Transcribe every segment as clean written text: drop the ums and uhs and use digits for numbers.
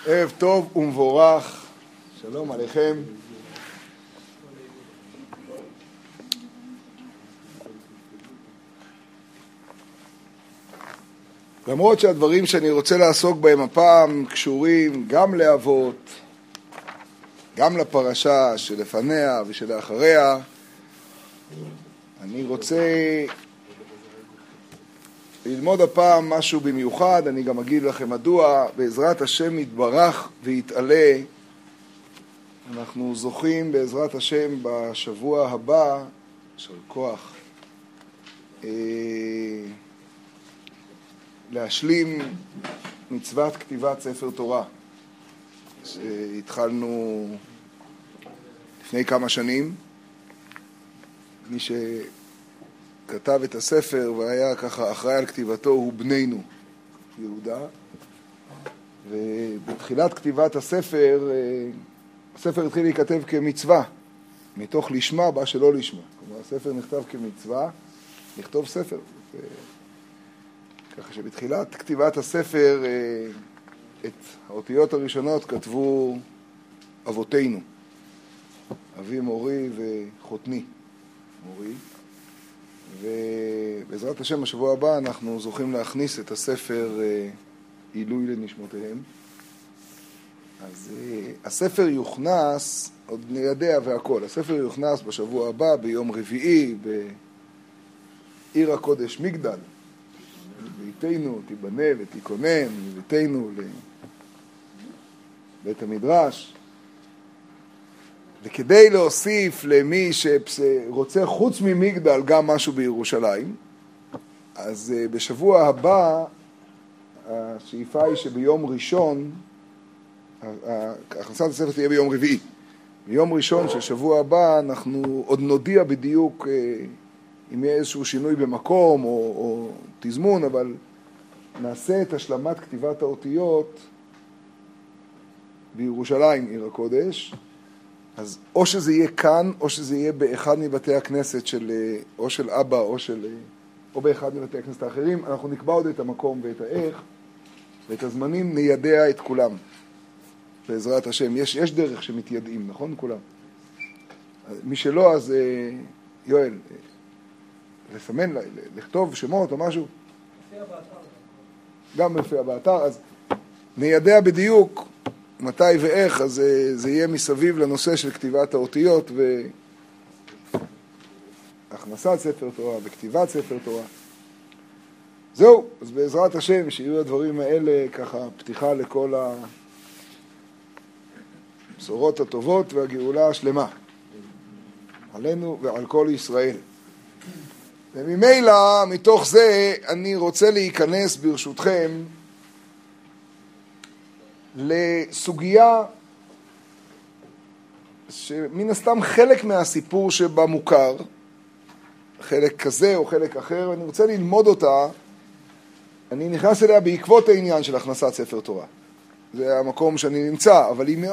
ערב טוב ומבורך, שלום עליכם. למרות שהדברים שאני רוצה לעסוק בהם הפעם קשורים גם לאבות, גם לפרשה שלפניה ושלאחריה, אני רוצה ללמוד הפעם משהו במיוחד. אני גם אגיד לכם מדוע. בעזרת השם יתברך ויתעלה, אנחנו זוכים בעזרת השם בשבוע הבא של כוח להשלים מצוות כתיבת ספר תורה שהתחלנו לפני כמה שנים. מי שכתב את הספר והיה ככה אחראי על כתיבתו הוא בנינו יהודה, ובתחילת כתיבת הספר התחיל להיכתב כמצווה, מתוך לשמה בא שלא לשמה. כלומר הספר נכתב כמצווה לכתוב ספר, ככה שבתחילת כתיבת הספר את האותיות הראשונות כתבו אבותינו, אבי מורי וחותני מורי, ובעזרת השם השבוע הבא אנחנו זוכים להכניס את הספר עילוי לנשמותיהם. אז הספר יוכנס, עוד ניידע והכל, הספר יוכנס בשבוע הבא ביום רביעי בעיר הקודש מגדל. ביתנו תיבנה ותיכונן, ביתנו לבית המדרש. וכדי להוסיף למי שרוצה חוץ ממגדל גם משהו בירושלים, אז בשבוע הבא השאיפה היא שביום ראשון, הכנסת הספר תהיה ביום רביעי. ביום ראשון של שבוע הבא אנחנו עוד נודיע בדיוק אם יהיה איזשהו שינוי במקום או תזמון, אבל נעשה את השלמת כתיבת האותיות בירושלים, עיר הקודש. אז או שזה יהיה כאן, או שזה יהיה באחד מבתי הכנסת או של אבא, או באחד מבתי הכנסת האחרים. אנחנו נקבע עוד את המקום ואת האיך, ואת הזמנים ניידע את כולם. בעזרת השם. יש דרך שמתיידעים, נכון? כולם. מי שלא, אז יואל, לסמן, לכתוב שמות או משהו. מופיע באתר. גם מופיע באתר, אז ניידע בדיוק מתי ואיך, אז זה יהיה מסביב לנושא של כתיבת האותיות והכנסת ספר תורה וכתיבת ספר תורה. זהו, אז בעזרת השם שיהיו הדברים האלה ככה פתיחה לכל הבשורות הטובות והגאולה השלמה עלינו ועל כל ישראל. וממילא מתוך זה אני רוצה להיכנס ברשותכם לסוגיה שמן הסתם חלק מהסיפור שבה מוכר, חלק כזה או חלק אחר, ואני רוצה ללמוד אותה. אני נכנס אליה בעקבות העניין של הכנסת ספר תורה. זה המקום שאני נמצא, אבל היא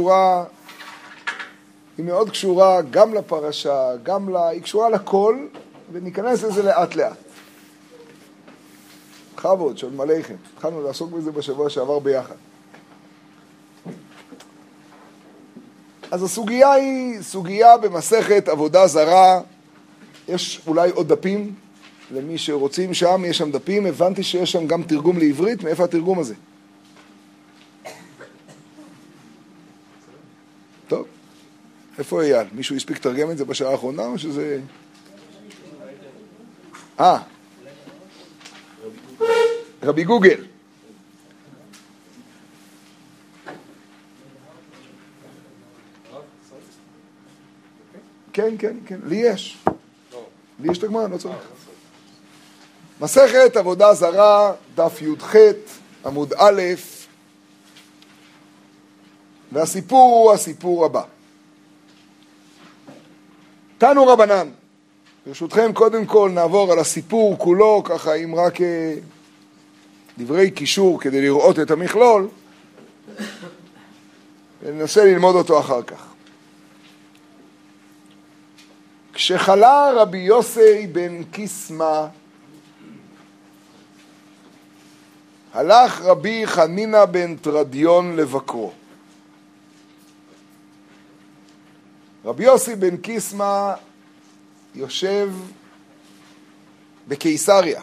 מאוד קשורה גם לפרשה, היא קשורה לכל, וניכנס לזה לאט לאט. חבוד, שלום עליכם. התחלנו לעסוק בזה בשבוע שעבר ביחד. אז הסוגיה היא סוגיה במסכת עבודה זרה. יש אולי עוד דפים למי שרוצים שם, יש שם דפים. הבנתי שיש שם גם תרגום לעברית. מאיפה התרגום הזה? טוב, איפה אייל? מישהו הספיק תרגם את זה בשעה האחרונה או שזה... רבי גוגל. כן, לי יש. לי יש תגמר, לא צריך. מסכת עבודה זרה, דף י"ח, עמוד א', והסיפור הוא הסיפור הבא. תנו רבנן. ברשותכם קודם כל נעבור על הסיפור כולו, ככה אם רק דברי קישור כדי לראות את המכלול, וננסה ללמוד אותו אחר כך. כשחלה רבי יוסי בן קיסמא, הלך רבי חנינא בן תרדיון לבקרו. רבי יוסי בן קיסמא יושב בקיסריה.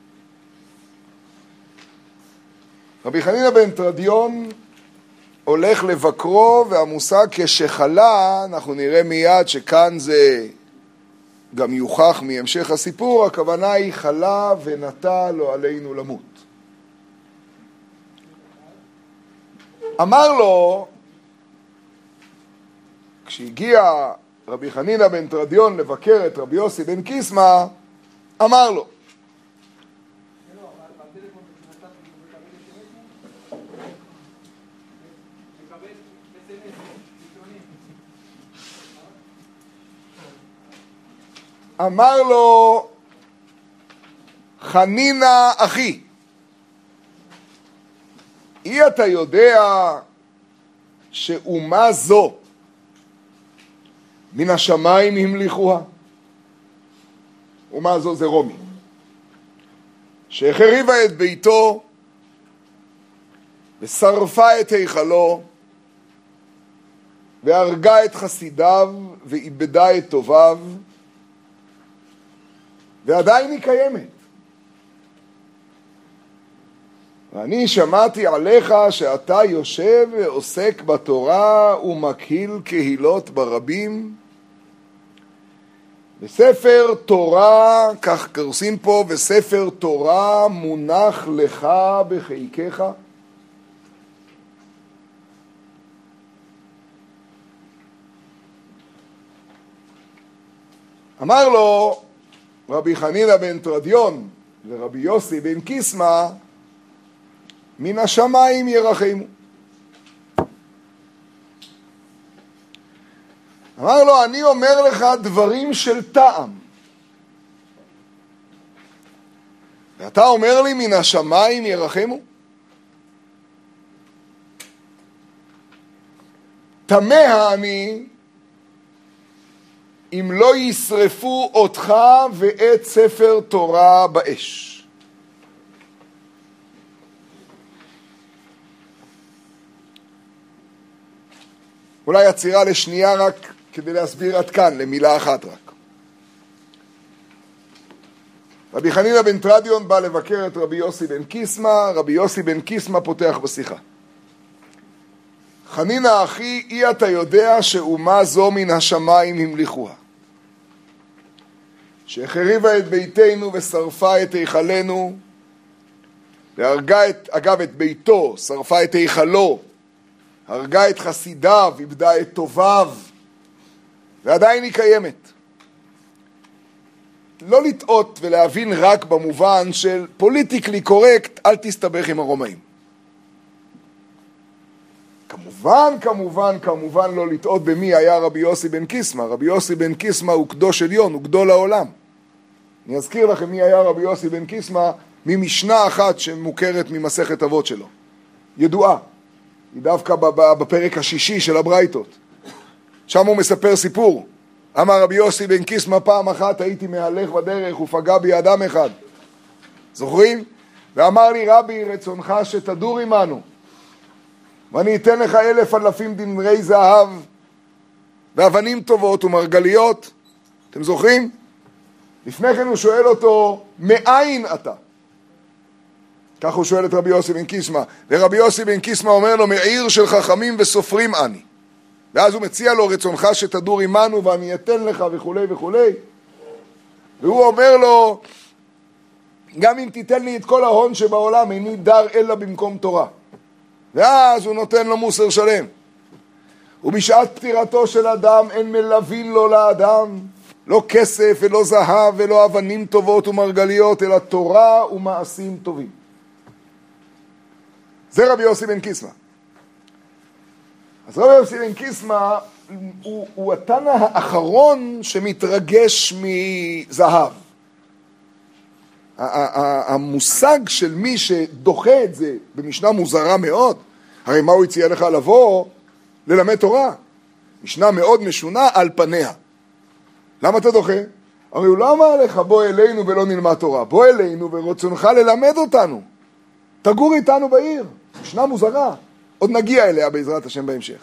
רבי חנינא בן תרדיון הולך לבקרו, והמושג כשחלה, אנחנו נראה מיד שכאן זה גם יוכח מהמשך הסיפור, הכוונה היא חלה ונטה לו עלינו למות. אמר לו, כשהגיע רבי חנינא בן תרדיון לבקר את רבי יוסי בן קיסמא, אמר לו, אמר לו, חנינא אחי, אי אתה יודע שאומה זו מן השמיים המליכוה? אומה זו זה רומי, שהחריבה את ביתו ושרפה את היכלו והרגה את חסידיו ואיבדה את טוביו, ועדיין היא קיימת. ואני שמעתי עליך שאתה יושב ועוסק בתורה ומקהיל קהילות ברבים. בספר תורה, כך קוראים פה, בספר תורה מונח לך בחיקך. אמר לו רבי חנינא בן תרדיון ורבי יוסי בן קיסמא, מן השמיים ירחמו. אמר לו, אני אומר לך דברים של טעם, ואתה אומר לי מן השמיים ירחמו? תמה אני אם לא ישרפו אותך ואת ספר תורה באש. אולי עצירה לשנייה רק כדי להסביר עד כאן, למילה אחת רק. רבי חנינא בן תרדיון בא לבקר את רבי יוסי בן קיסמא, רבי יוסי בן קיסמא פותח בשיחה. חנינא אחי, אי אתה יודע שאומה זו מן השמיים המליכוה, שהחריבה את ביתנו ושרפה את היכלנו, והרגה את ביתו, שרפה את היכלו, הרגה את חסידיו, איבדה את טוביו, ועדיין היא קיימת. לא לטעות ולהבין רק במובן של פוליטיקלי קורקט, אל תסתבך עם הרומאים. כמובן לא לטעות במי היה רבי יוסי בן קיסמא. רבי יוסי בן קיסמא הוא קדוש עליון, הוא גדול העולם. אני אזכיר לכם מי היה רבי יוסי בן קיסמא ממשנה אחת שמוכרת ממסכת אבות שלו. ידועה. היא דווקא בפרק השישי של הברייתות. שם הוא מספר סיפור. אמר רבי יוסי בן קיסמא, פעם אחת הייתי מהלך בדרך ופגע בי אדם אחד. זוכרים? ואמר לי, רבי, רצונך שתדור עמנו, ואני אתן לך 1,000 דינרי זהב ואבנים טובות ומרגליות. אתם זוכרים? לפני כן הוא שואל אותו, מאין אתה? כך הוא שואל את רבי יוסי בן קיסמא, ורבי יוסי בן קיסמא אומר לו, מעיר של חכמים וסופרים אני. ואז הוא מציע לו, רצונך שתדור עמנו ואני אתן לך וכו' וכו'. והוא אומר לו, גם אם תיתן לי את כל ההון שבעולם, איני דר אלא במקום תורה. ואז הוא נותן לו מוסר שלם. ובשעת פטירתו של אדם אין מלווין לו לאדם, לא כסף ולא זהב ולא אבנים טובות ומרגליות, אלא תורה ומעשים טובים. זה רבי יוסי בן קיסמא. אז רבי יוסי בן קיסמא הוא התנא האחרון שמתרגש מזהב. המושג של מי שדוחה את זה במשנה מוזרה מאוד, הרי מה הוא הציע לך לבוא? ללמד תורה. משנה מאוד משונה על פניה. למה אתה דוחה? הרי הוא לא אמר לך בוא אלינו ולא נלמד תורה, בוא אלינו ורצונך ללמד אותנו. תגור איתנו בעיר. משנה מוזרה. עוד נגיע אליה בעזרת השם בהמשך.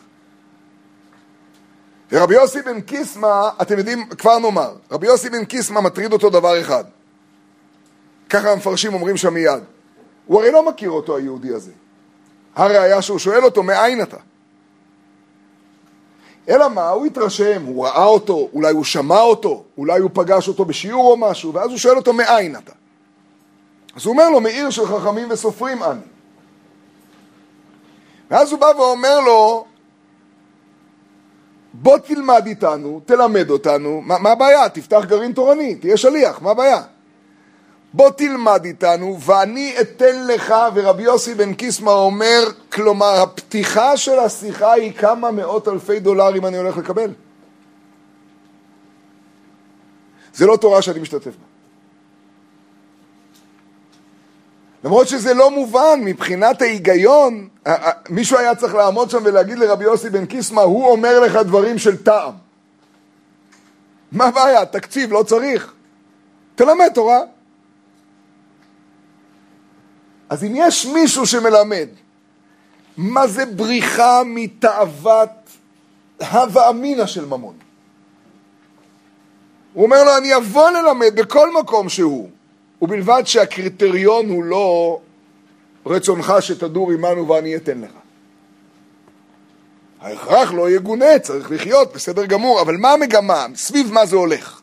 ורבי יוסי בן קיסמא, אתם יודעים, כבר נאמר, רבי יוסי בן קיסמא מטריד אותו דבר אחד. ככה המפרשים אומרים שם מיד. הוא הרי לא מכיר אותו היהודי הזה. הראיה שהוא שואל אותו, מאין אתה? אלא מה? הוא התרשם, הוא ראה אותו, אולי הוא שמע אותו, אולי הוא פגש אותו בשיעור או משהו, ואז הוא שואל אותו, מאין אתה? אז הוא אומר לו, מעיר של חכמים וסופרים אני. ואז הוא בא ואומר לו, בוא תלמד איתנו, תלמד אותנו, מה הבעיה? תפתח גרעין תורני, תהיה שליח, מה הבעיה? בוא תלמד איתנו ואני אתן לך, ורבי יוסי בן קיסמא אומר, כלומר הפתיחה של השיחה היא כמה מאות אלפי דולרים אני הולך לקבל. זה לא תורה שאני משתתף בה. למרות שזה לא מובן מבחינת ההיגיון, מישהו היה צריך לעמוד שם ולהגיד לרבי יוסי בן קיסמא, הוא אומר לך דברים של טעם. מה הבעיה? תקציב, לא צריך. תלמד תורה. אז אם יש מישהו שמלמד, מה זה בריחה מתאוות הווה אמינא של ממון? הוא אומר לו, אני אבוא ללמד בכל מקום שהוא, ובלבד שהקריטריון הוא לא רצונך שתדור עמנו ואני אתן לך. ההכרח לא יגונה, צריך לחיות, בסדר גמור, אבל מה המגמה? סביב מה זה הולך?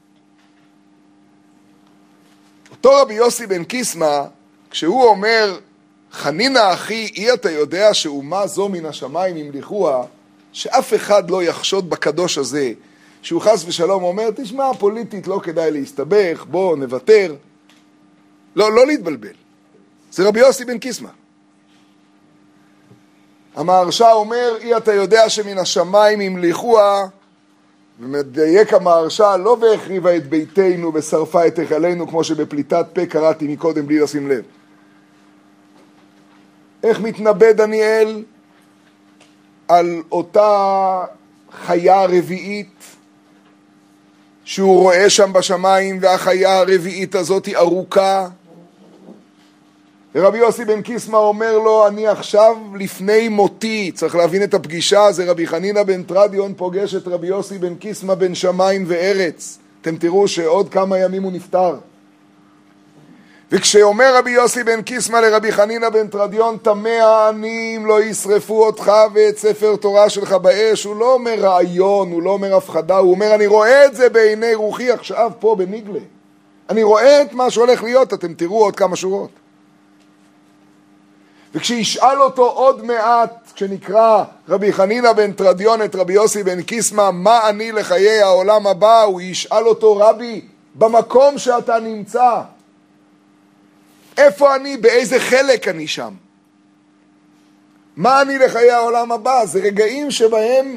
אותו רבי יוסי בן קיסמא, כשהוא אומר, חנינה אחי, אי אתה יודע שאומה זו מן השמיים ימליכוה, שאף אחד לא יחשוד בקדוש הזה, שהוא חס ושלום אומר, תשמע, פוליטית לא כדאי להסתבך, בוא נוותר. לא להתבלבל. זה רבי יוסי בן קיסמא. המהרש"א אומר, אי אתה יודע שמן השמיים ימליכוה, ומדייק המהרש"א, לא והחריבה את ביתנו ושרפה את היכלנו, כמו שבפליטת פה קראתי מקודם בלי לשים לב. איך מתנבא דניאל על אותה חיה רביעית שהוא רואה שם בשמיים, והחיה הרביעית הזאת היא ארוכה. ורבי יוסי בן קיסמא אומר לו, אני עכשיו לפני מותי, צריך להבין את הפגישה, זה רבי חנינא בן תרדיון פוגש את רבי יוסי בן קיסמא בן שמיים וארץ. אתם תראו שעוד כמה ימים הוא נפטר. וכשאומר רבי יוסי בן קיסמא לרבי חנינא בן תרדיון, תמה אני אם לא ישרפו אותך ואת ספר תורה שלך באש, הוא לא אומר רעיון, הוא לא אומר הפחדה, הוא אומר אני רואה את זה בעיני רוחי עכשיו פה בניגלה. אני רואה את מה שהולך להיות, אתם תראו עוד כמה שורות. וכשישאל אותו עוד מעט, כשנקרא רבי חנינא בן תרדיון את רבי יוסי בן קיסמא, מה אני לחיי העולם הבא, הוא ישאל אותו, רבי, במקום שאתה נמצא, איפה אני, באיזה חלק אני שם? מה אני לחיי העולם הבא? זה רגעים שבהם,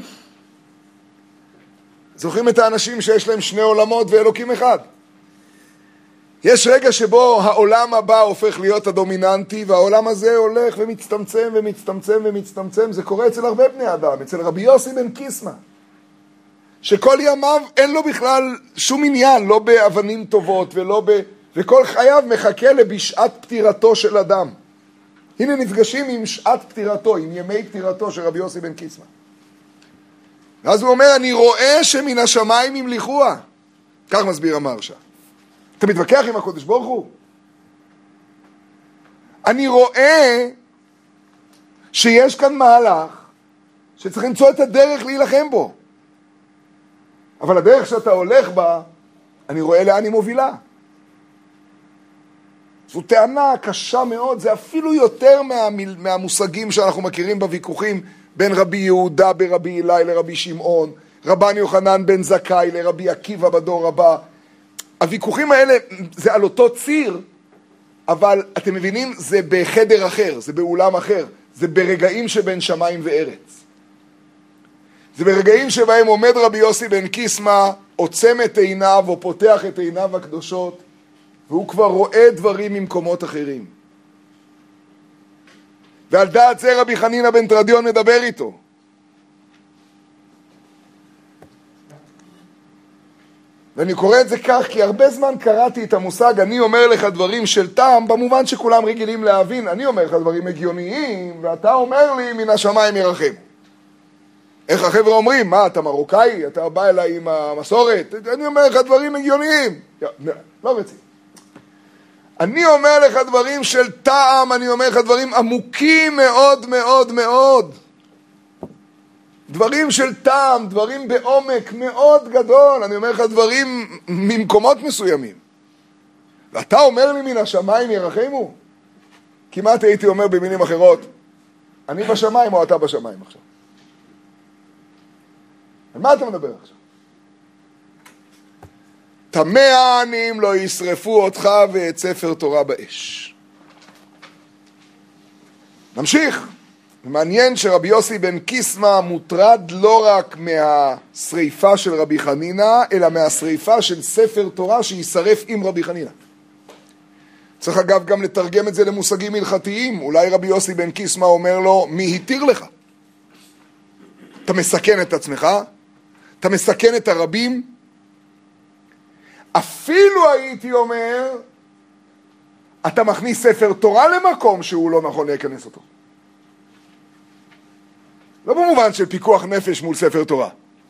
זוכרים את האנשים שיש להם שני עולמות ואלוקים אחד. יש רגע שבו העולם הבא הופך להיות הדומיננטי, והעולם הזה הולך ומצטמצם ומצטמצם ומצטמצם. זה קורה אצל הרבה בני אדם, אצל רבי יוסי בן קיסמא, שכל ימיו אין לו בכלל שום עניין, לא באבנים טובות וכל חייו מחכה לבשעת פטירתו של אדם. הנה נפגשים עם שעת פטירתו, עם ימי פטירתו של רבי יוסי בן קיסמא. ואז הוא אומר, אני רואה שמן השמיים ימליכוה. כך מסביר המהרש"א. אתה מתווכח עם הקדוש ברוך הוא? אני רואה שיש כאן מהלך שצריך למצוא את הדרך להילחם בו. אבל הדרך שאתה הולך בה, אני רואה לאן היא מובילה. זו טענה קשה מאוד, זה אפילו יותר מהמושגים שאנחנו מכירים בוויכוחים בין רבי יהודה ברבי אילאי לרבי שמעון, רבן יוחנן בן זכאי לרבי עקיבא בדור הבא. הוויכוחים האלה זה על אותו ציר, אבל אתם מבינים, זה בחדר אחר, זה באולם אחר, זה ברגעים שבין שמיים וארץ. זה ברגעים שבהם עומד רבי יוסי בן קיסמא, עוצם את עיניו או פותח את עיניו הקדושות, והוא כבר רואה דברים ממקומות אחרים. ועל דעת זה רבי חנינא בן תרדיון מדבר איתו. ואני קורא את זה כך כי הרבה זמן קראתי את המושג אני אומר לך דברים של טעם, במובן שכולם רגילים להבין, אני אומר לך דברים הגיוניים, ואתה אומר לי מן השמיים ירחם. איך החבר'ה אומרים? מה, אתה מרוקאי? אתה בא אליי עם המסורת? אני אומר לך דברים הגיוניים. לא רציני. אני אומר לך דברים של טעם, אני אומר לך דברים עמוקים מאוד מאוד מאוד. דברים של טעם, דברים בעומק מאוד גדול. אני אומר לך דברים ממקומות מסוימים. ואתה אומר לי מן השמיים ירחמו? כמעט הייתי אומר במילים אחרות, אני בשמיים או אתה בשמיים עכשיו? על מה אתה מדבר עכשיו? תמה העניים לא ישרפו אותך ואת ספר תורה באש. נמשיך. מעניין שרבי יוסי בן קיסמא מוטרד לא רק מהשריפה של רבי חנינא, אלא מהשריפה של ספר תורה שישרף עם רבי חנינא. צריך אגב גם לתרגם את זה למושגים הלכתיים. אולי רבי יוסי בן קיסמא אומר לו, מי התיר לך? אתה מסכן את עצמך? אתה מסכן את הרבים? אפילו הייתי אומר, אתה מכניס ספר תורה למקום שהוא לא נכון להיכנס אותו. לא במובן של פיקוח נפש מול ספר תורה.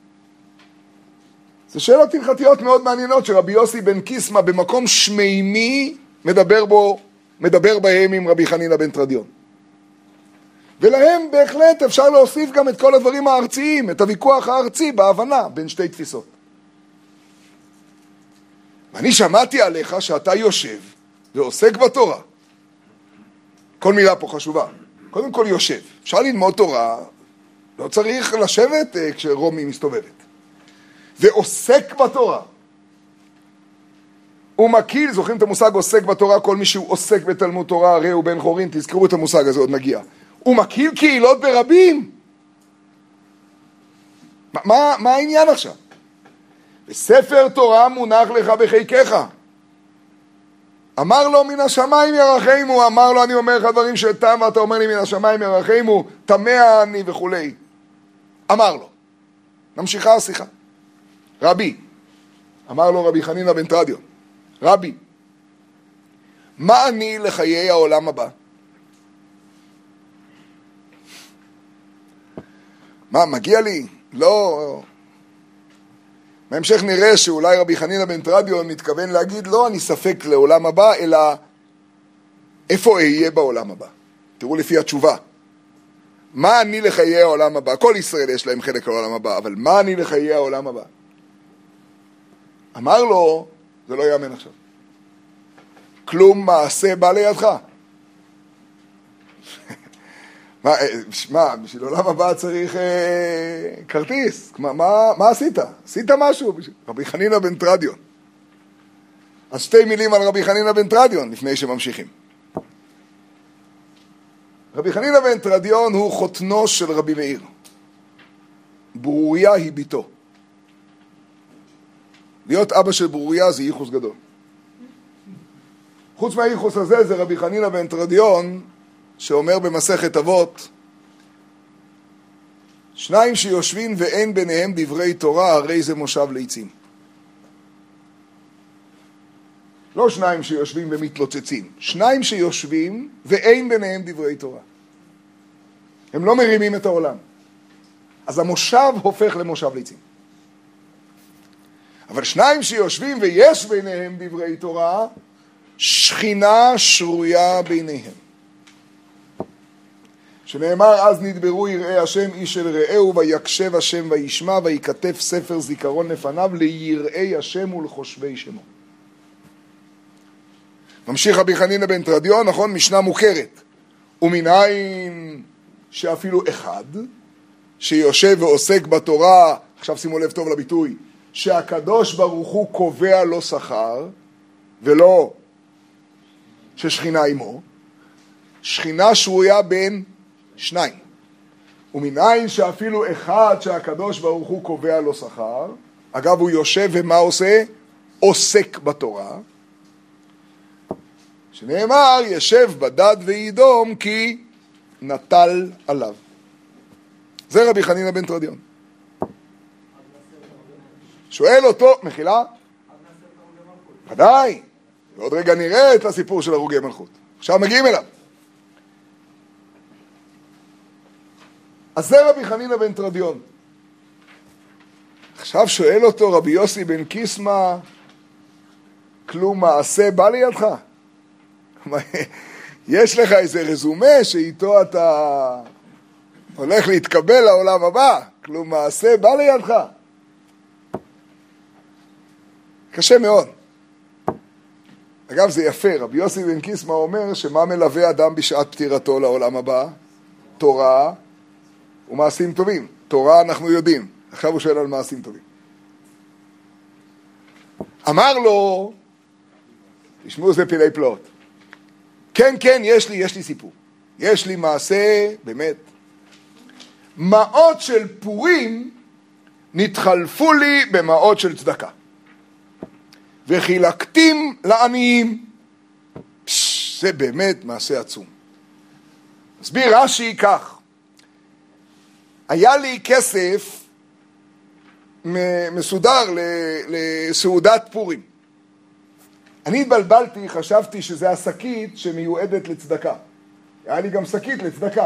זה שאלות הלכתיות מאוד מעניינות שרבי יוסי בן קיסמא במקום שמימי מדבר בהם עם רבי חנינא בן תרדיון. ולהם בהחלט אפשר להוסיף גם את כל הדברים הארציים, את הוויכוח הארצי בהבנה בין שתי תפיסות. ואני שמעתי עליך שאתה יושב ועוסק בתורה. כל מילה פה חשובה. קודם כל יושב. אפשר ללמוד תורה, לא צריך לשבת כשרומי מסתובבת. ועוסק בתורה. הוא מקיל, זוכרים את המושג עוסק בתורה, כל מי שהוא עוסק בתלמוד תורה, הרי הוא בן חורין, תזכרו את המושג הזה, עוד נגיע. הוא מקיל קהילות ברבים. מה העניין עכשיו? וספר תורה מונח לך בחיקך. אמר לו מן השמיים ירחמו, אמר לו אני אומר לך דברים של טעם ואתה אומר לי מן השמיים ירחמו, תמה אני וכולי. אמר לו. נמשיכה השיחה. רבי, אמר לו רבי חנינא בן תרדיון, רבי, מה אני לחיי העולם הבא? מה, מגיע לי? לא. בהמשך נראה שאולי רבי חנינא בן תרדיון מתכוון להגיד, לא, אני ספק לעולם הבא, אלא איפה אהיה בעולם הבא? תראו לפי התשובה. מה אני לחיי העולם הבא? כל ישראל יש להם חלק לעולם הבא, אבל מה אני לחיי העולם הבא? אמר לו, זה לא יאמן עכשיו. כלום מעשה בא לידך. מה, בשביל עולם הבא צריך כרטיס. מה עשית? עשית משהו? רבי חנינא בן תרדיון. אז שתי מילים על רבי חנינא בן תרדיון, לפני שממשיכים. רבי חנינא בן תרדיון הוא חותנו של רבי מאיר. ברוריה היא ביתו. להיות אבא של ברוריה זה ייחוס גדול. חוץ מהייחוס הזה זה רבי חנינא בן תרדיון, שאומר במסכת אבות, שניים שיושבים ואין ביניהם דברי תורה, הרי זה מושב ליצים. לא שניים שיושבים ומתלוצצים, שניים שיושבים ואין ביניהם דברי תורה. הם לא מרימים את העולם. אז המושב הופך למושב ליצים. אבל שניים שיושבים ויש ביניהם דברי תורה, שכינה שרויה ביניהם. שנאמר, אז נדברו יראי השם איש אל רעהו, ויקשב השם וישמע, ויקטף ספר זיכרון לפניו ליראי השם ולחושבי שמו. ממשיך רבי חנינא בן תרדיון, נכון? משנה מוכרת. ומנין שאפילו אחד, שיושב ועוסק בתורה, עכשיו שימו לב טוב לביטוי, שהקדוש ברוך הוא קובע לו שכר, ולא ששכינה עמו, שכינה שרויה בין שניים. ומנין שאפילו אחד שהקדוש ברוך הוא קובע לו שכר, אגב הוא יושב ומה עושה? עוסק בתורה, שנאמר ישב בדד וידום כי נטל עליו. זה רבי חנינא בן תרדיון. שואל אותו, מחילה, ודאי, ועוד רגע נראה את הסיפור של הרוגי מלכות. עכשיו מגיעים אליו. אז זה רבי חנינא בן תרדיון. עכשיו שואל אותו רבי יוסי בן קיסמא, כלום מעשה בא לידך? יש לך איזה רזומה שאיתו אתה הולך להתקבל לעולם הבא, כלום מעשה בא לידך? קשה מאוד. אגב, זה יפה, רבי יוסי בן קיסמא אומר שמה מלווה אדם בשעת פטירתו לעולם הבא? תורה ומעשים טובים. תורה אנחנו יודעים, עכשיו הוא שואל על מעשים טובים. אמר לו, תשמעו, זה פילי פלאות. כן, כן, יש לי סיפור. יש לי מעשה, באמת. מעות של פורים נתחלפו לי במעות של צדקה. וחילקתים לעניים. זה באמת מעשה עצום. מסביר רש"י כך. היה לי כסף מסודר לסעודת פורים. אני התבלבלתי, חשבתי שזה השקית שמיועדת לצדקה. היה לי גם שקית לצדקה.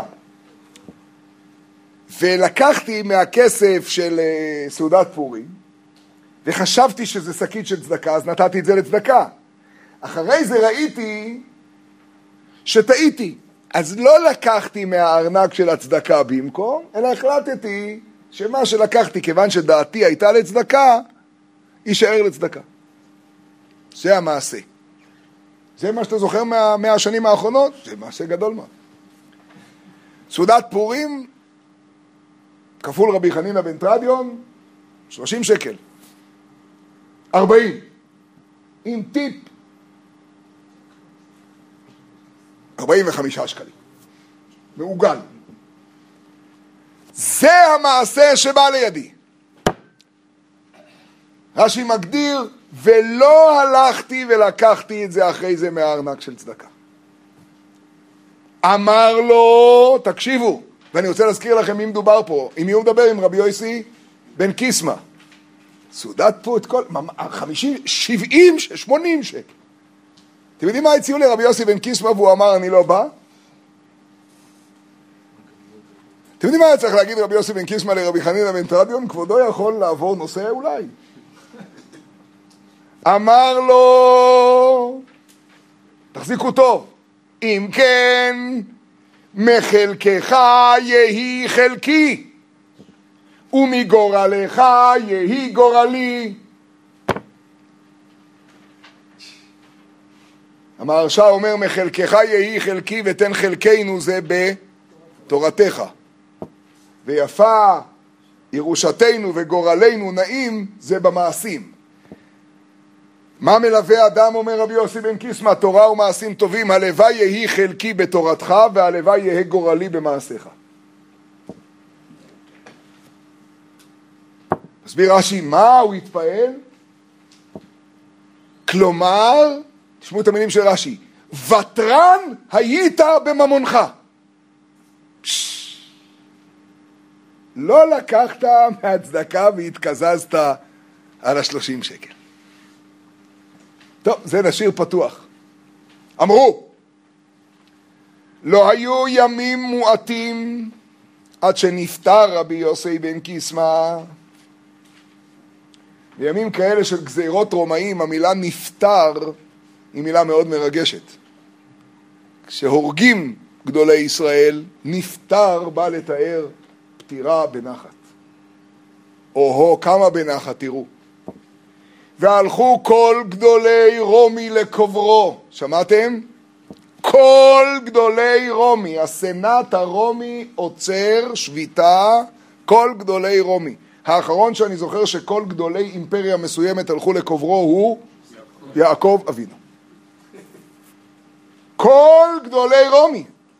ולקחתי מהכסף של סעודת פורים, וחשבתי שזה שקית של צדקה, אז נתתי את זה לצדקה. אחרי זה ראיתי שטעיתי. אז לא לקחתי מהארנק של הצדקה במקום, אלא החלטתי שמה שלקחתי, כיוון שדעתי הייתה לצדקה, יישאר לצדקה. זה המעשה. זה מה שאתה זוכר מהשנים האחרונות, זה מעשה גדול מאוד. סעודת פורים, כפול רבי חנינא בן תרדיון, 30 שקל. 40. עם טיפ. 45 שקלים. מעוגל. זה המעשה שבא לידי. רש"י מגדיר, ולא הלכתי ולקחתי את זה אחרי זה מהארנק של צדקה. אמר לו, תקשיבו, ואני רוצה להזכיר לכם מי מדובר פה, עם מי הוא מדבר? עם רבי יוסי בן קיסמא. סעודת פה את כל, 50, 70, 80 שקל. אתם יודעים מה הציעו לרבי יוסי בן קיסמא והוא אמר אני לא בא? אתם יודעים מה היה צריך להגיד רבי יוסי בן קיסמא לרבי חנינא בן תרדיון? כבודו יכול לעבור נושא אולי. אמר לו, תחזיקו טוב, אם כן מחלקך יהי חלקי ומגורלך יהי גורלי. המהרש"א אומר מחלקך יהי חלקי ותן חלקנו, זה בתורתך, ויפה ירושתנו וגורלנו נעים, זה במעשים. מה מלווה אדם, אומר רבי יוסי בן קיסמא? תורה ומעשים טובים. הלוואי יהי חלקי בתורתך והלוואי יהי גורלי במעשיך. מסביר רש"י, מה הוא התפעל? כלומר, תשמעו את המילים של רש"י, ותרן היית בממונך. לא לקחת מהצדקה והתקזזת על 30 שקל. טוב, זה נשאיר פתוח. אמרו, לא היו ימים מועטים עד שנפטר רבי יוסי בן קיסמא. בימים כאלה של גזירות רומאים, המילה נפטר היא מילה מאוד מרגשת. כשהורגים גדולי ישראל, נפטר בא לתאר פטירה בנחת. או כמה בנחת, תראו. והלכו כל גדולי רומי לקוברו. שמעתם? כל גדולי רומי, הסנאט הרומי עוצר שביתה, כל גדולי רומי. האחרון שאני זוכר שכל גדולי אימפריה מסוימת הלכו לקוברו הוא יעקב אבינו. כל גדולי רומי.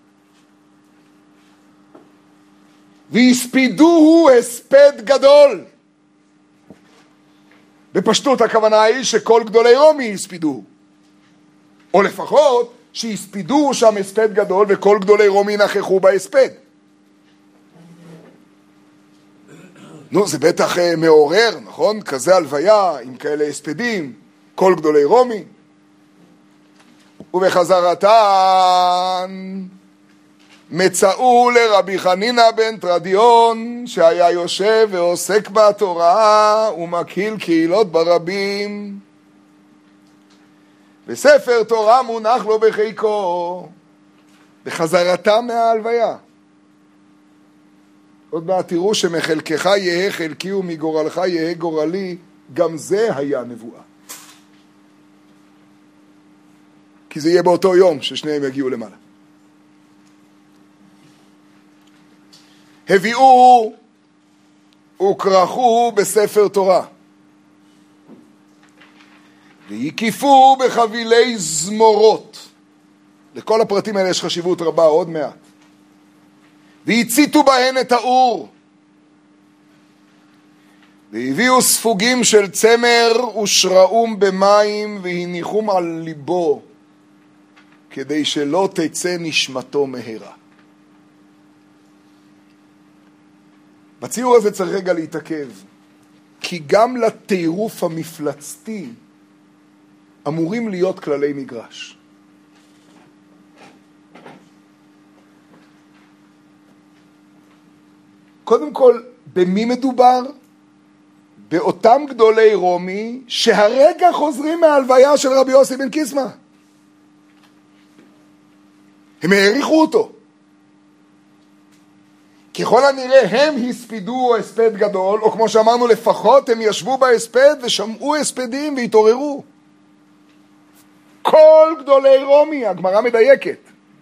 והספידוהו הספד גדול. בפשטות הכוונה היא שכל גדולי רומי הספידוהו. או לפחות שהספידוהו שם הספד גדול וכל גדולי רומי נכחו בהספד. נו, זה בטח מעורר, נכון? כזה הלוויה עם כאלה הספדים. כל גדולי רומי. ובחזרתן מצאו לרבי חנינא בן תרדיון, שהיה יושב ועוסק בתורה ומקהיל קהילות ברבים, וספר תורה מונח לו בחיקו. בחזרתם מההלוויה. עוד מעט תראו שמחלקך יהיה חלקי ומגורלך יהיה גורלי, גם זה היה נבואה. כי זה יהיה באותו יום ששניהם יגיעו למעלה. הביאו וכרכו בספר תורה, והקיפו בחבילי זמורות. לכל הפרטים האלה יש חשיבות רבה עוד מעט. והציתו בהן את האור, והביאו ספוגים של צמר ושרעום במים והניחום על ליבו, כדי שלא תצא נשמתו מהרה. בציור הזה צריך רגע להתעכב, כי גם לטירוף המפלצתי אמורים להיות כללי מגרש. קודם כל, במי מדובר? באותם גדולי רומי שהרגע חוזרים מההלוויה של רבי יוסי בן קיסמא. הם העריכו אותו. ככל הנראה הם הספידו הספד גדול, או כמו שאמרנו לפחות הם ישבו בהספד ושמעו הספדים והתעוררו. כל גדולי רומי, הגמרא מדייקת.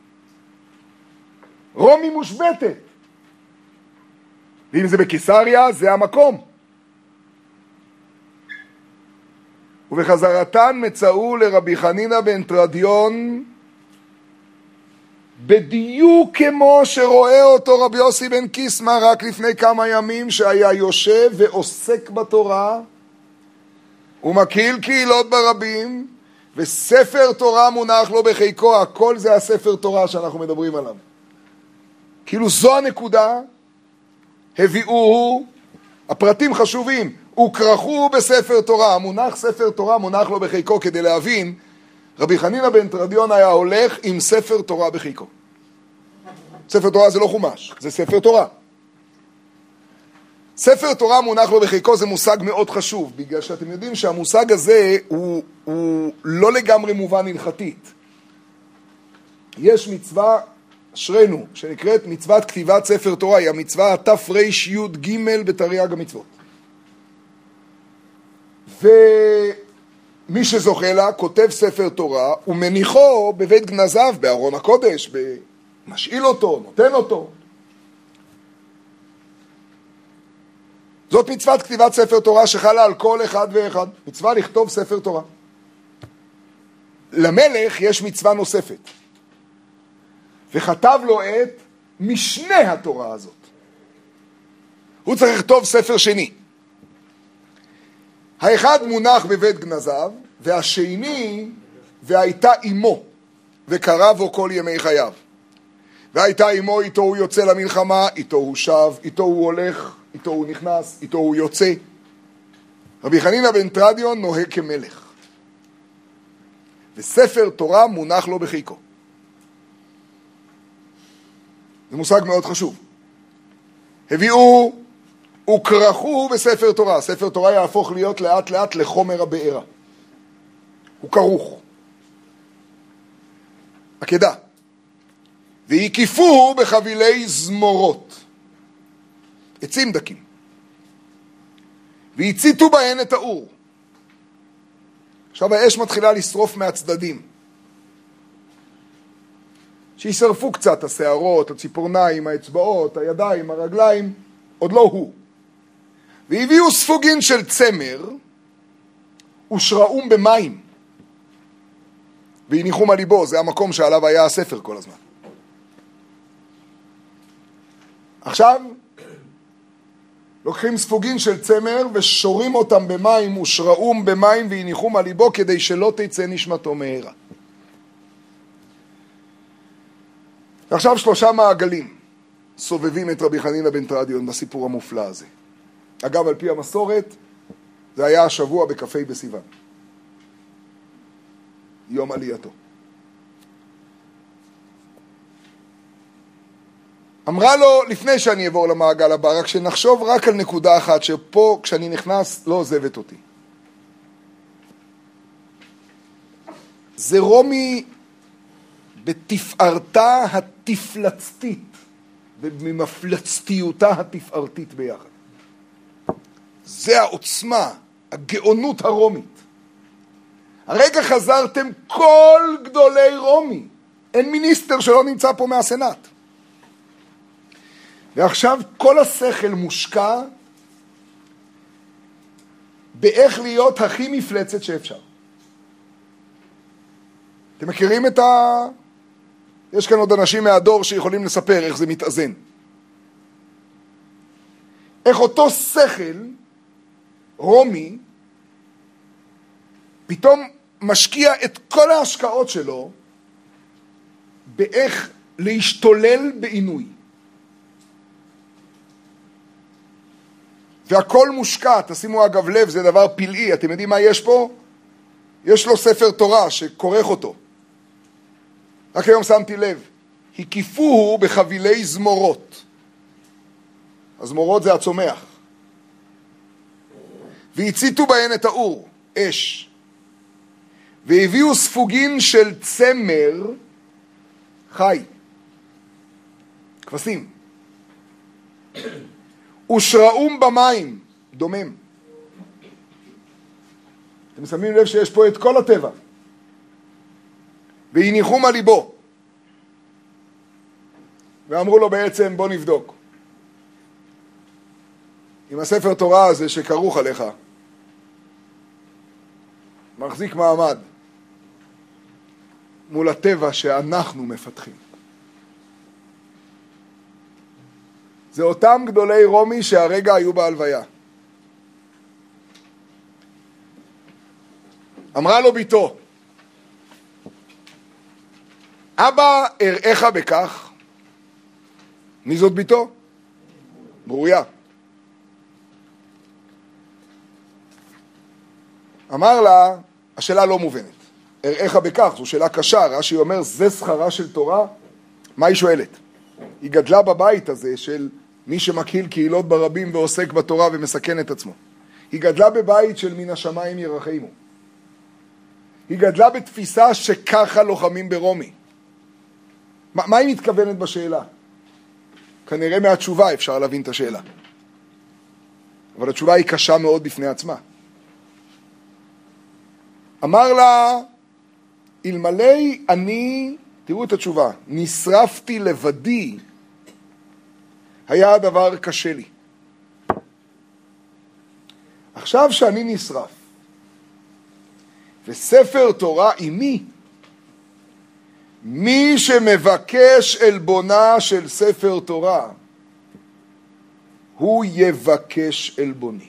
רומי מושבתת. ואם זה בקיסריה, זה המקום. ובחזרתן מצאו לרבי חנינא בן תרדיון, בדיוק כמו שרואה אותו רבי יוסי בן קיסמא רק לפני כמה ימים, שהיה יושב ועוסק בתורה, ומקהיל קהילות ברבים, וספר תורה מונח לו בחיקו. הכל זה הספר תורה שאנחנו מדברים עליו. כאילו זו הנקודה. הביאוהו, הפרטים חשובים, וכרכו בספר תורה. המונח ספר תורה מונח לו בחיקו, כדי להבין, רבי חנינא בן תרדיון היה הולך עם ספר תורה בחיקו. ספר תורה זה לא חומש, זה ספר תורה. ספר תורה מונח לו בחיקו זה מושג מאוד חשוב, בגלל שאתם יודעים שהמושג הזה הוא לא לגמרי מובן הלכתית. יש מצווה, אשרינו, שנקראת מצוות כתיבת ספר תורה, היא המצווה התר"י ג' בתרי"ג המצוות. ומי שזוכה לה כותב ספר תורה ומניחו בבית גנזיו, בארון הקודש, משאיל אותו, נותן אותו. זאת מצוות כתיבת ספר תורה שחלה על כל אחד ואחד. מצווה לכתוב ספר תורה. למלך יש מצווה נוספת. וכתב לו את משנה התורה הזאת. הוא צריך לכתוב ספר שני. האחד מונח בבית גנזיו, והשני, והייתה אמו, וקרא בו כל ימי חייו. והייתה אמו, איתו הוא יוצא למלחמה, איתו הוא שב, איתו הוא הולך, איתו הוא נכנס, איתו הוא יוצא. רבי חנינא בן תרדיון נוהג כמלך. וספר תורה מונח לו בחיקו. זה מושג מאוד חשוב. הביאו וכרכו בספר תורה. ספר תורה יהפוך להיות לאט לאט לחומר הבארה. הוא כרוך. עקדה. והקיפוהו בחבילי זמורות. עצים דקים. והציתו בהן את האור. עכשיו האש מתחילה לשרוף מהצדדים. שישרפו קצת השערות, הציפורניים, האצבעות, הידיים, הרגליים, עוד לא הוא. והביאו ספוגין של צמר ושרעום במים. והניחום על ליבו, זה המקום שעליו היה הספר כל הזמן. עכשיו, לוקחים ספוגין של צמר ושורים אותם במים ושרעום במים והניחום על ליבו, כדי שלא תצא נשמתו מהרה. עכשיו 3 מעגלים סובבים את רבי חנינא בן תרדיון בסיפור המופלא הזה. אגב, על פי המסורת, זה היה השבוע בכ"ה בסיוון. יום עלייתו. אמרה לו, לפני שאני אעבור למעגל הבא, רק שנחשוב רק על נקודה אחת, שפה כשאני נכנס לא עוזבת אותי. זה רומי בתפארתה התפלצתית, וממפלצתיותה התפארתית ביחד. זה העוצמה, הגאונות הרומית. הרגע חזרתם כל גדולי רומי. אין מיניסטר שלא נמצא פה מהסנאט. ועכשיו כל השכל מושקע באיך להיות הכי מפלצת שאפשר. אתם מכירים את יש כאן עוד אנשים מהדור שיכולים לספר איך זה מתאזן. איך אותו שכל רומי פתאום משקיע את כל ההשקעות שלו באיך להשתולל בעינוי. והכל מושקע, תשימו אגב לב, זה דבר פלאי, אתם יודעים מה יש פה? יש לו ספר תורה שכורך אותו. רק היום שמתי לב, הקיפוהו בחבילי זמורות. הזמורות זה הצומח. והציתו בהן את האור, אש. והביאו ספוגין של צמר חי, כבשים. ושרעום במים, דומם. אתם שמים לב שיש פה את כל הטבע. והניחום על ליבו. ואמרו לו בעצם, בוא נבדוק. אם הספר תורה הזה שכרוך עליך, מחזיק מעמד מול הטבע שאנחנו מפתחים. זה אותם גדולי רומי שהרגע היו בהלוויה. אמרה לו ביתו, אבא אראך בכך. מי זאת ביתו? ברוריה. אמר לה, השאלה לא מובנת. אראך בכך, זו שאלה קשה. רש"י אומר, זה שכרה של תורה? מה היא שואלת? היא גדלה בבית הזה של מי שמקהיל קהילות ברבים ועוסק בתורה ומסכן את עצמו. היא גדלה בבית של מן השמיים ירחמו. היא גדלה בתפיסה שככה לוחמים ברומי. מה היא מתכוונת בשאלה? כנראה מהתשובה אפשר להבין את השאלה. אבל התשובה היא קשה מאוד בפני עצמה. אמר לה, אלמלא אני, תראו את התשובה, נשרפתי לבדי, היה הדבר קשה לי. עכשיו שאני נשרף, וספר תורה עימי, מי שמבקש עלבונה של ספר תורה, הוא יבקש עלבוני.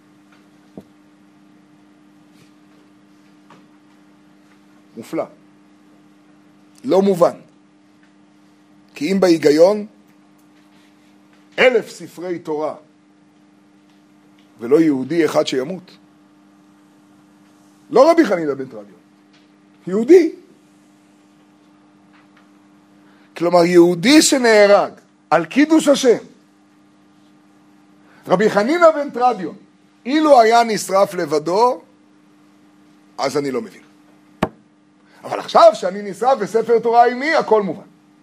מופלא. לא מובן. כי אם בהיגיון, 1,000 ספרי תורה, ולא יהודי אחד שימות. לא רבי חנינא בן תרדיון. יהודי. כלומר, יהודי שנהרג על קידוש השם. רבי חנינא בן תרדיון, אילו היה נשרף לבדו, אז אני לא מבין. אבל עכשיו שאני נשרף בספר תורה עימי, הכל מובן.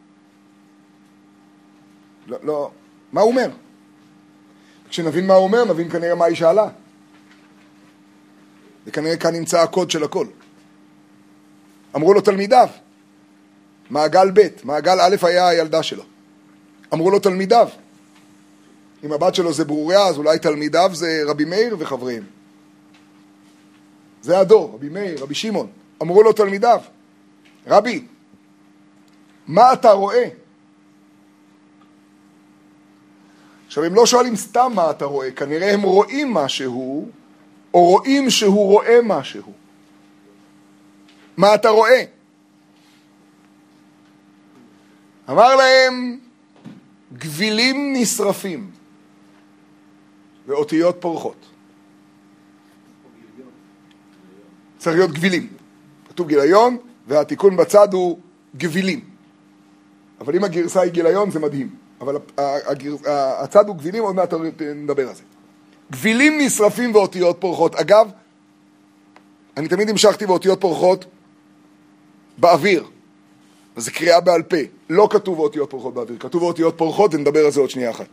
לא, מה הוא אומר? כשנבין מה הוא אומר, נבין כנראה מה היא שאלה. וכנראה כאן נמצא הקוד של הכל. אמרו לו תלמידיו, מעגל ב', מעגל א' היה הילדה שלו. אמרו לו תלמידיו, אם הבת שלו זה ברוריה, אז אולי תלמידיו זה רבי מאיר וחבריהם. זה הדור, רבי מאיר, רבי שמעון. אמרו לו תלמידיו, רבי, מה אתה רואה? עכשיו, הם לא שואלים סתם מה אתה רואה, כנראה הם רואים משהו, או רואים שהוא רואה משהו. מה אתה רואה? אמר להם, גבילים נשרפים, ואותיות פורחות. צריך להיות גבילים. כתוב גיליון, והתיקון בצד הוא גבילים. אבל אם הגרסה היא גיליון זה מדהים. אבל הצד הוא גבילים, עוד מעט נדבר על זה. גבילים נשרפים ואותיות פורחות. אגב, אני תמיד המשכתי באותיות פורחות באוויר. אז זה קריאה בעל פה. לא כתוב אותיות פורחות באוויר, כתוב אותיות פורחות, ונדבר על זה עוד שנייה אחת.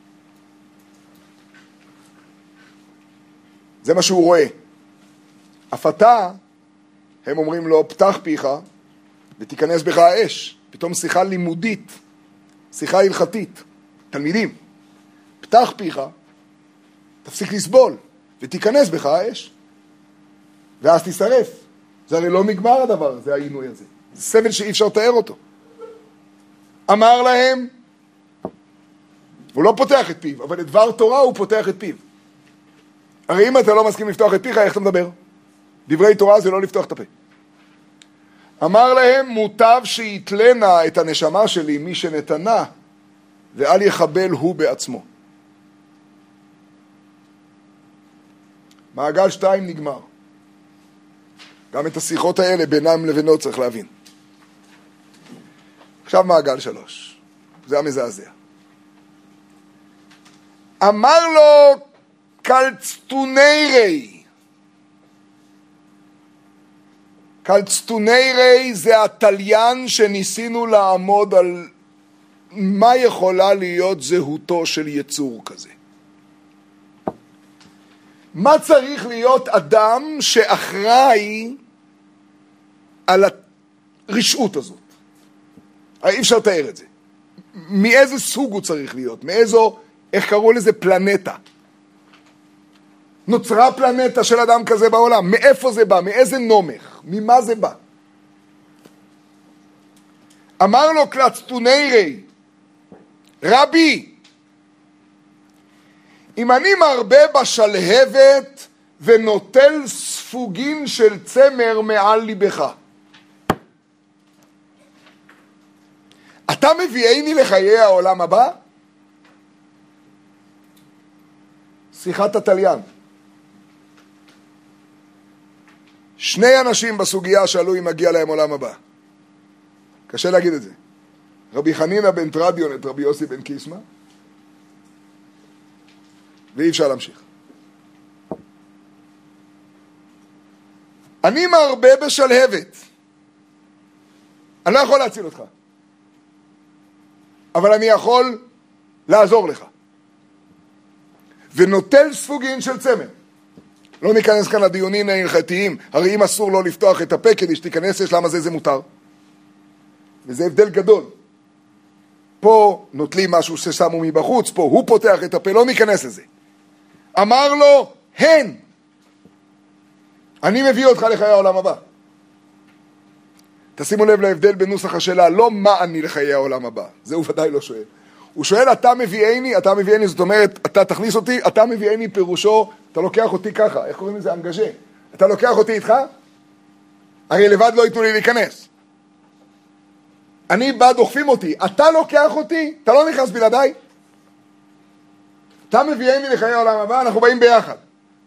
זה מה שהוא רואה. הפתה, הם אומרים לו, פתח פיך ותיכנס בך האש. פתאום שיחה לימודית, שיחה הלכתית. תלמידים, פתח פיך, תפסיק לסבול, ותיכנס בך האש. ואז תשרף. זה הרי לא נגמר הדבר, זה העינוי הזה. זה סבל שאי אפשר לתאר אותו. אמר להם, הוא לא פותח את פיו, אבל את דבר תורה הוא פותח את פיו. הרי אם אתה לא מסכים לפתוח את פיך, איך אתה מדבר? דברי תורה זה לא לפתוח את הפה. אמר להם, מוטב שיתלנה את הנשמה שלי מי שנתנה, ואל יחבל הוא בעצמו. מעגל 2 נגמר. גם את השיחות האלה בינם לבינו צריך להבין. עכשיו מעגל 3. זה המזעזע. אמר לו קלצטוניירי. קלצטוניירי זה התליין שניסינו לעמוד על מה יכולה להיות זהותו של יצור כזה. מה צריך להיות אדם שאחראי על הרשעות הזאת? אי אפשר לתאר את זה. מאיזה סוג הוא צריך להיות? מאיזו, איך קראו לזה? פלנטה. נוצרה פלנטה של אדם כזה בעולם. מאיפה זה בא? מאיזה נומך? ממה זה בא? אמר לו קלצטוניירי, רבי, אם אני מרבה בשלהבת ונוטל ספוגין של צמר מעל ליבך, אתה מביאני לחיי העולם הבא? שיחת התליין. שני אנשים בסוגיה שאלו אם מגיע להם עולם הבא. קשה להגיד את זה. רבי חנינא בן תרדיון את רבי יוסי בן קיסמא, ואי אפשר להמשיך. אני מרבה בשלהבת. אני לא יכול להציל אותך. אבל אני יכול לעזור לך. ונוטל ספוגין של צמר. לא ניכנס כאן לדיונים ההלכתיים, הרי אם אסור לא לפתוח את הפה כדי שתיכנס, יש למה זה מותר. וזה הבדל גדול. פה נוטלים משהו ששמו מבחוץ, פה הוא פותח את הפה, לא ניכנס לזה. אמר לו, הן, אני מביא אותך לחיי העולם הבא. תשימו לב להבדל בנוסח השאלה, לא מה אני לחיי העולם הבא, זה הוא ודאי לא שואל. הוא שואל, אתה מביאני, זאת אומרת, אתה תכניס אותי, אתה מביאני פירושו, אתה לוקח אותי ככה, איך קוראים לזה? אנגז'ה. אתה לוקח אותי איתך? הרי לבד לא ייתנו לי להיכנס. אני בא, דוחפים אותי, אתה לוקח אותי, אתה לא נכנס בלעדיי. אתה מביאני לחיי העולם הבא, אנחנו באים ביחד.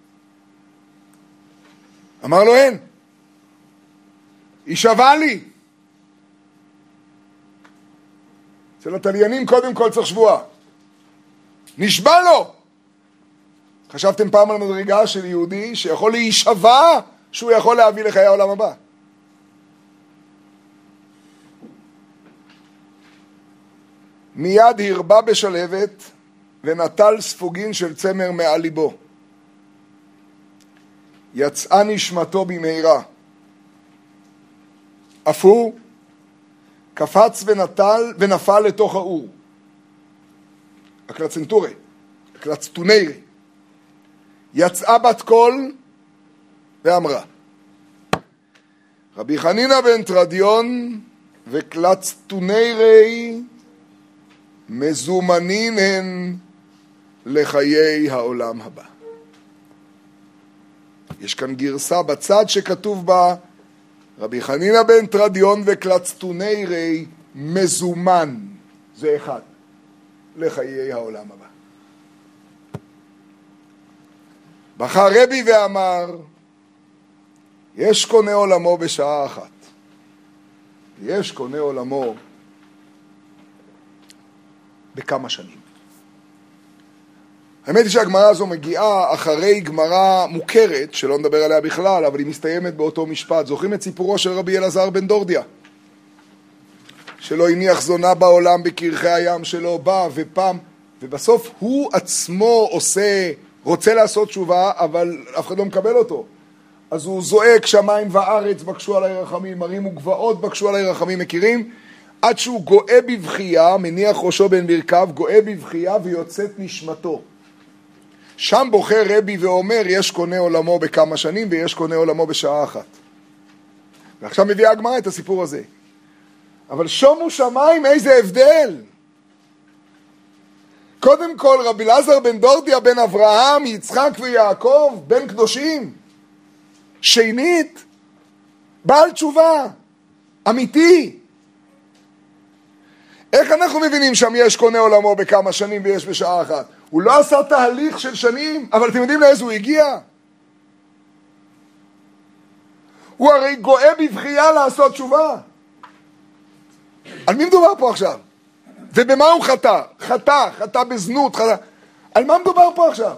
אמר לו, אין. היא שווה לי. אצל התליינים קודם כל צריך שבועה. נשבע לו. חשבתם פעם על מדרגה של יהודי שיכול להישבע שהוא יכול להביא לחיי העולם הבא. מיד הרבה בשלהבת ונטל ספוגין של צמר מעל ליבו. יצאה נשמתו במהרה. אף הוא קפץ ונפל לתוך האור. הקלצטוניירי. יצאה בת קול ואמרה, רבי חנינא בן תרדיון וקלצטוניירי מזומנין הן לחיי העולם הבא. יש כאן גרסה בצד שכתוב בה, רבי חנינא בן תרדיון וקלצטוניירי מזומן, זה אחד, לחיי העולם הבא. בכה רבי ואמר, יש קונה עולמו בשעה אחת. יש קונה עולמו בכמה שנים. האמת היא שהגמרא הזו מגיעה אחרי גמרא מוכרת, שלא נדבר עליה בכלל, אבל היא מסתיימת באותו משפט. זוכרים את סיפורו של רבי אלעזר בן דורדיה? שלא הניח זונה בעולם בקרחי הים שלו, בא ופעם, ובסוף הוא עצמו רוצה לעשות תשובה, אבל אף אחד לא מקבל אותו. אז הוא זועק, שמיים וארץ בקשו עלי רחמים, מרים וגבעות בקשו עלי רחמים, מכירים? עד שהוא גואה בבכייה, מניח ראשו בין ברכיו, גואה בבכייה ויוצאת נשמתו. שם בוחר רבי ואומר, יש קונה עולמו בכמה שנים ויש קונה עולמו בשעה אחת. ועכשיו מביאה הגמרא את הסיפור הזה. אבל שומו שמיים, איזה הבדל! קודם כל, רבי אלעזר בן דורדיה, בן אברהם, יצחק ויעקב, בן קדושים. שנית, בעל תשובה, אמיתי. איך אנחנו מבינים שם יש קונה עולמו בכמה שנים ויש בשעה אחת? הוא לא עשה תהליך של שנים, אבל אתם יודעים לאיזה הוא הגיע? הוא הרי גואה בבכייה לעשות תשובה. על מי מדובר פה עכשיו? ובמה הוא חטא? חטא בזנות, חטא. על מה מדובר פה עכשיו?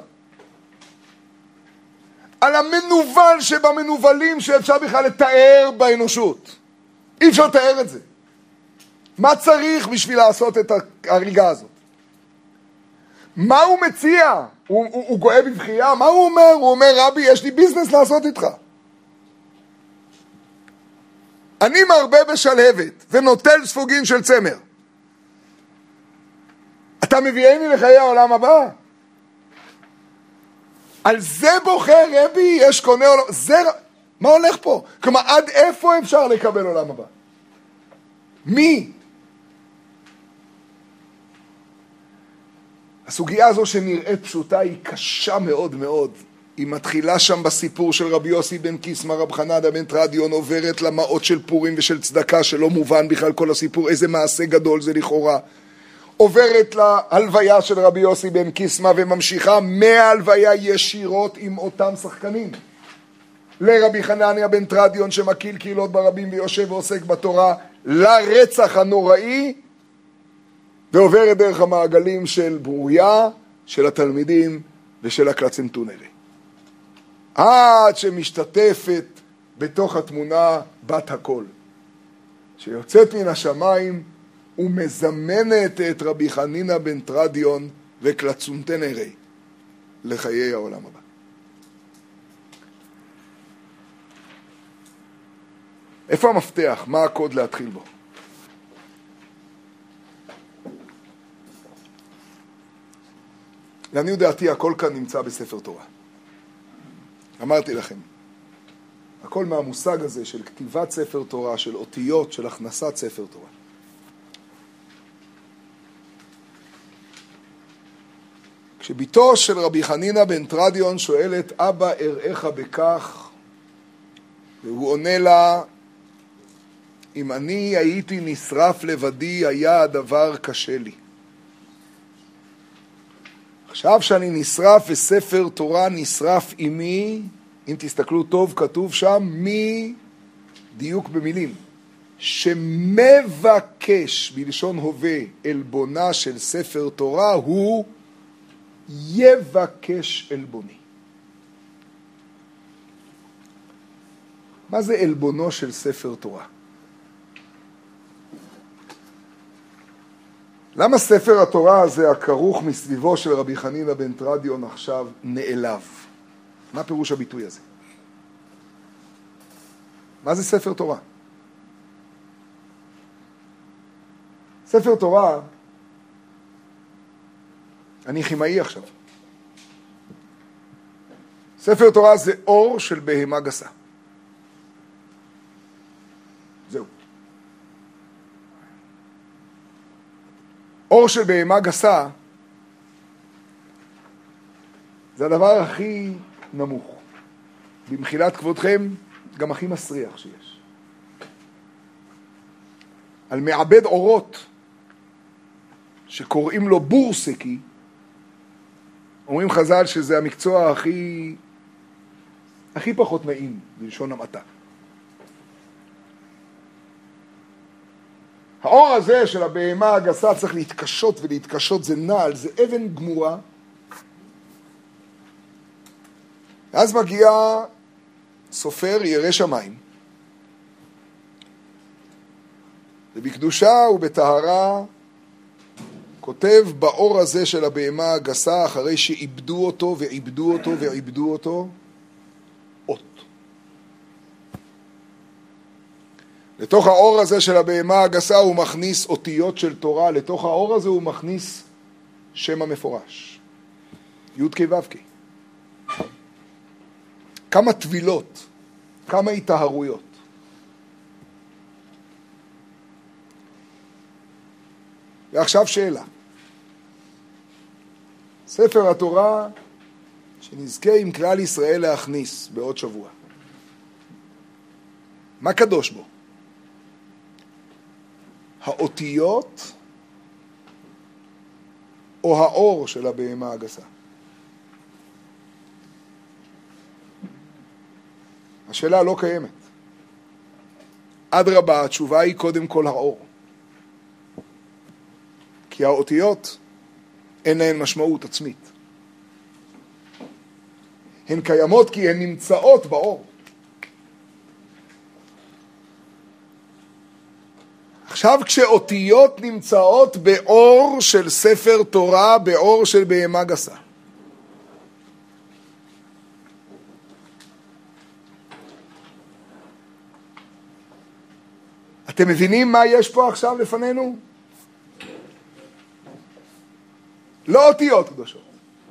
על המנוול שבמנוולים שאפשר בכלל לתאר באנושות. אי אפשר לתאר את זה. מה צריך בשביל לעשות את ההריגה הזאת? מה הוא מציע? הוא גואה בבכייה? מה הוא אומר? הוא אומר, רבי, יש לי ביזנס לעשות איתך. אני מרבה בשלהבת ונוטל ספוגין של צמר. אתה מביאני לחיי העולם הבא? על זה בוחר רבי, יש קונה עולם... מה הולך פה? כלומר, עד איפה אפשר לקבל עולם הבא? מי? הסוגיה הזו שנראית פשוטה היא קשה מאוד מאוד. היא מתחילה שם בסיפור של רבי יוסי בן קיסמא, רב חנניה בן תרדיון, עוברת למעות של פורים ושל צדקה, שלא מובן בכלל כל הסיפור, איזה מעשה גדול זה לכאורה. עוברת להלוויה של רבי יוסי בן קיסמא וממשיכה מההלוויה ישירות עם אותם שחקנים. לרבי חנניה בן תרדיון שמקיל קהילות ברבים ויושב ועוסק בתורה, לרצח הנוראי, ועוברת דרך המעגלים של ברוריה, של התלמידים ושל הקלצנטונרי. עד שמשתתפת בתוך התמונה בת הכל, שיוצאת מן השמיים ומזמנת את רבי חנינא בן תרדיון וקלצנטונרי לחיי העולם הבא. איפה המפתח? מה הקוד להתחיל בו? לעניות דעתי, הכל כאן נמצא בספר תורה. אמרתי לכם, הכל מהמושג הזה של כתיבת ספר תורה, של אותיות, של הכנסת ספר תורה. כשביתו של רבי חנינא בן תרדיון שואלת, אבא אראך בכך, והוא עונה לה, אם אני הייתי נשרף לבדי, היה הדבר קשה לי. עכשיו שאני נשרף וספר תורה נשרף עמי, אם תסתכלו טוב, כתוב שם מי, דיוק במילים, שמבקש בלשון הווה אלבונה של ספר תורה, הוא יבקש אלבוני. מה זה אלבונו של ספר תורה? למה ספר התורה הזה, הכרוך מסביבו של רבי חנינא בן תרדיון עכשיו, נעלב? מה פירוש הביטוי הזה? מה זה ספר תורה? ספר תורה, אני כימאי עכשיו. ספר תורה זה אור של בהמה גסה. זהו. אור של בהמה גסה זה הדבר הכי נמוך. במחילת כבודכם, גם הכי מסריח שיש. על מעבד אורות שקוראים לו בורסקי, אומרים חז"ל שזה המקצוע הכי פחות נעים, בלשון המעטה. האור הזה של הבהמה הגסה צריך להתקשות ולהתקשות, זה נעל, זה אבן גמורה. ואז מגיע סופר ירא שמיים, ובקדושה ובטהרה כותב באור הזה של הבהמה הגסה, אחרי שעיבדו אותו ועיבדו אותו ועיבדו אותו, אות. לתוך האור הזה של הבהמה הגסה הוא מכניס אותיות של תורה, לתוך האור הזה הוא מכניס שם המפורש. י' כ' ו' כ'. כמה טבילות, כמה התאהרויות. ועכשיו שאלה. ספר התורה שנזכה עם כלל ישראל להכניס בעוד שבוע. מה קדוש בו? האותיות או האור של הבהמה הגסה? השאלה לא קיימת. אדרבה, התשובה היא קודם כל האור. כי האותיות אין להן משמעות עצמית. הן קיימות כי הן נמצאות באור. עכשיו כשאותיות נמצאות באור של ספר תורה, באור של בהמה גסה, אתם מבינים מה יש פה עכשיו לפנינו? לא אותיות קדושות.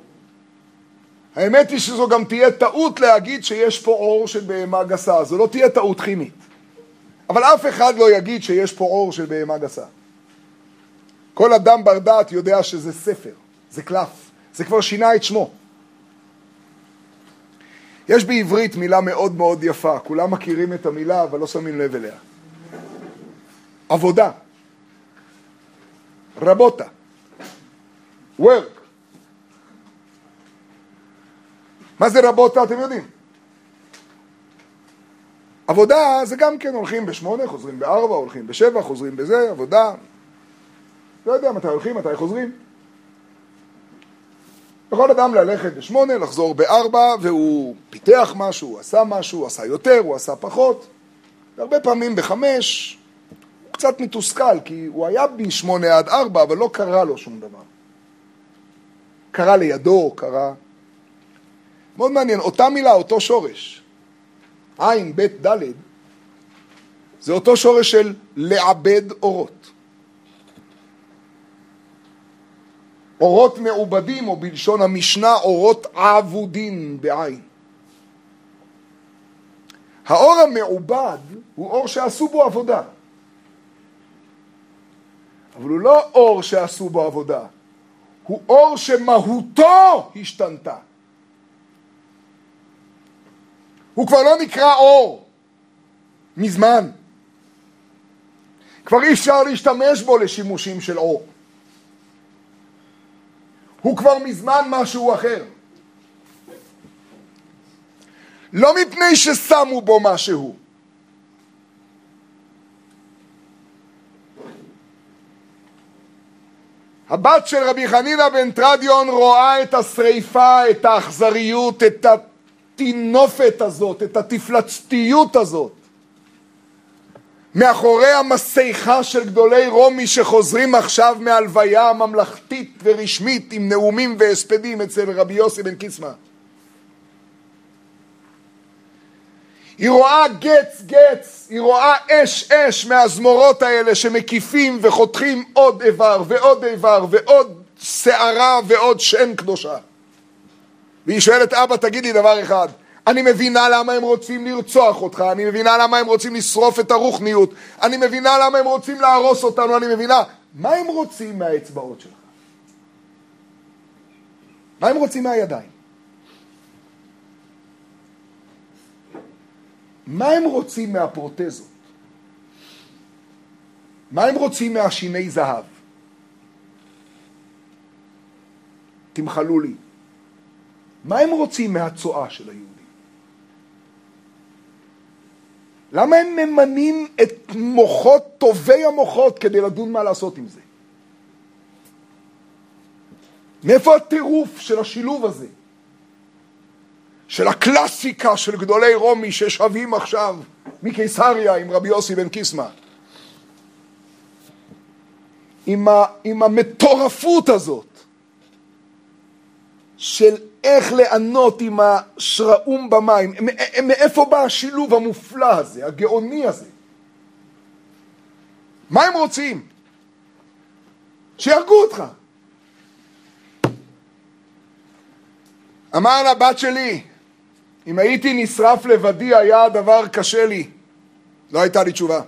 האמת היא שזו גם תהיה טעות להגיד שיש פה אור של בהמה גסה. זו לא תהיה טעות כימית. אבל אף אחד לא יגיד שיש פה אור של בהמה גסה. כל אדם בר דעת יודע שזה ספר, זה קלף, זה כבר שינה את שמו. יש בעברית מילה מאוד מאוד יפה, כולם מכירים את המילה אבל לא שמים לב אליה. עבודה, רבותה, work. מה זה רבותה אתם יודעים? עבודה זה גם כן הולכים ב8, חוזרים ב4, הולכים ב7, חוזרים בזה, עבודה. לא יודע מתי הולכים, מתי חוזרים. יכול אדם ללכת ב8, לחזור ב4, והוא פיתח משהו, הוא עשה משהו, הוא עשה יותר, הוא עשה פחות. והרבה פעמים ב5, הוא קצת מתוסכל, כי הוא היה ב8 עד 4, אבל לא קרה לו שום דבר. קרה לידו, קרה... מאוד מעניין, אותה מילה, אותו שורש. עין, בית, דלת, זה אותו שורש של לעבד אורות. אורות מעובדים, או בלשון המשנה, אורות עבודין בעין. האור המעובד הוא אור שעשו בו עבודה. אבל הוא לא אור שעשו בו עבודה. הוא אור שמהותו השתנתה. הוא כבר לא נקרא אור. מזמן. כבר אי אפשר להשתמש בו לשימושים של אור. הוא כבר מזמן משהו אחר. לא מפני ששמו בו משהו. הבת של רבי חנינא בן תרדיון רואה את השריפה, את האכזריות, את התינופת הזאת, את התפלצתיות הזאת. מאחורי המסכה של גדולי רומי שחוזרים עכשיו מהלוויה ממלכתית ורשמית עם נאומים והספדים אצל רבי יוסי בן קיסמא. היא רואה גץ גץ, היא רואה אש אש מהזמורות האלה שמקיפים וחותכים עוד איבר ועוד איבר ועוד שערה ועוד שן קדושה. והיא שואלת, אבא תגיד לי דבר אחד, אני מבינה למה הם רוצים לרצוח אותך, אני מבינה למה הם רוצים לשרוף את הרוחניות, אני מבינה למה הם רוצים להרוס אותנו, אני מבינה, מה הם רוצים מהאצבעות שלך? מה הם רוצים מהידיים? מה הם רוצים מהפרוטזות? מה הם רוצים מהשיני זהב? תמחלו לי. מה הם רוצים מהצועה של היהודים? למה הם ממנים את מוחות, טובי המוחות, כדי לדון מה לעשות עם זה? מאיפה הטירוף של השילוב הזה? של הקלאסיקה של גדולי רומי ששווים עכשיו מקיסריה עם רבי יוסי בן קיסמא. עם המטורפות הזאת של איך לענות עם השרעום במים. מאיפה בא השילוב המופלא הזה, הגאוני הזה? מה הם רוצים? שירגו אותך. אמר לבת שלי, אם הייתי נשרף לבדי היה הדבר קשה לי. לא הייתה לי תשובה.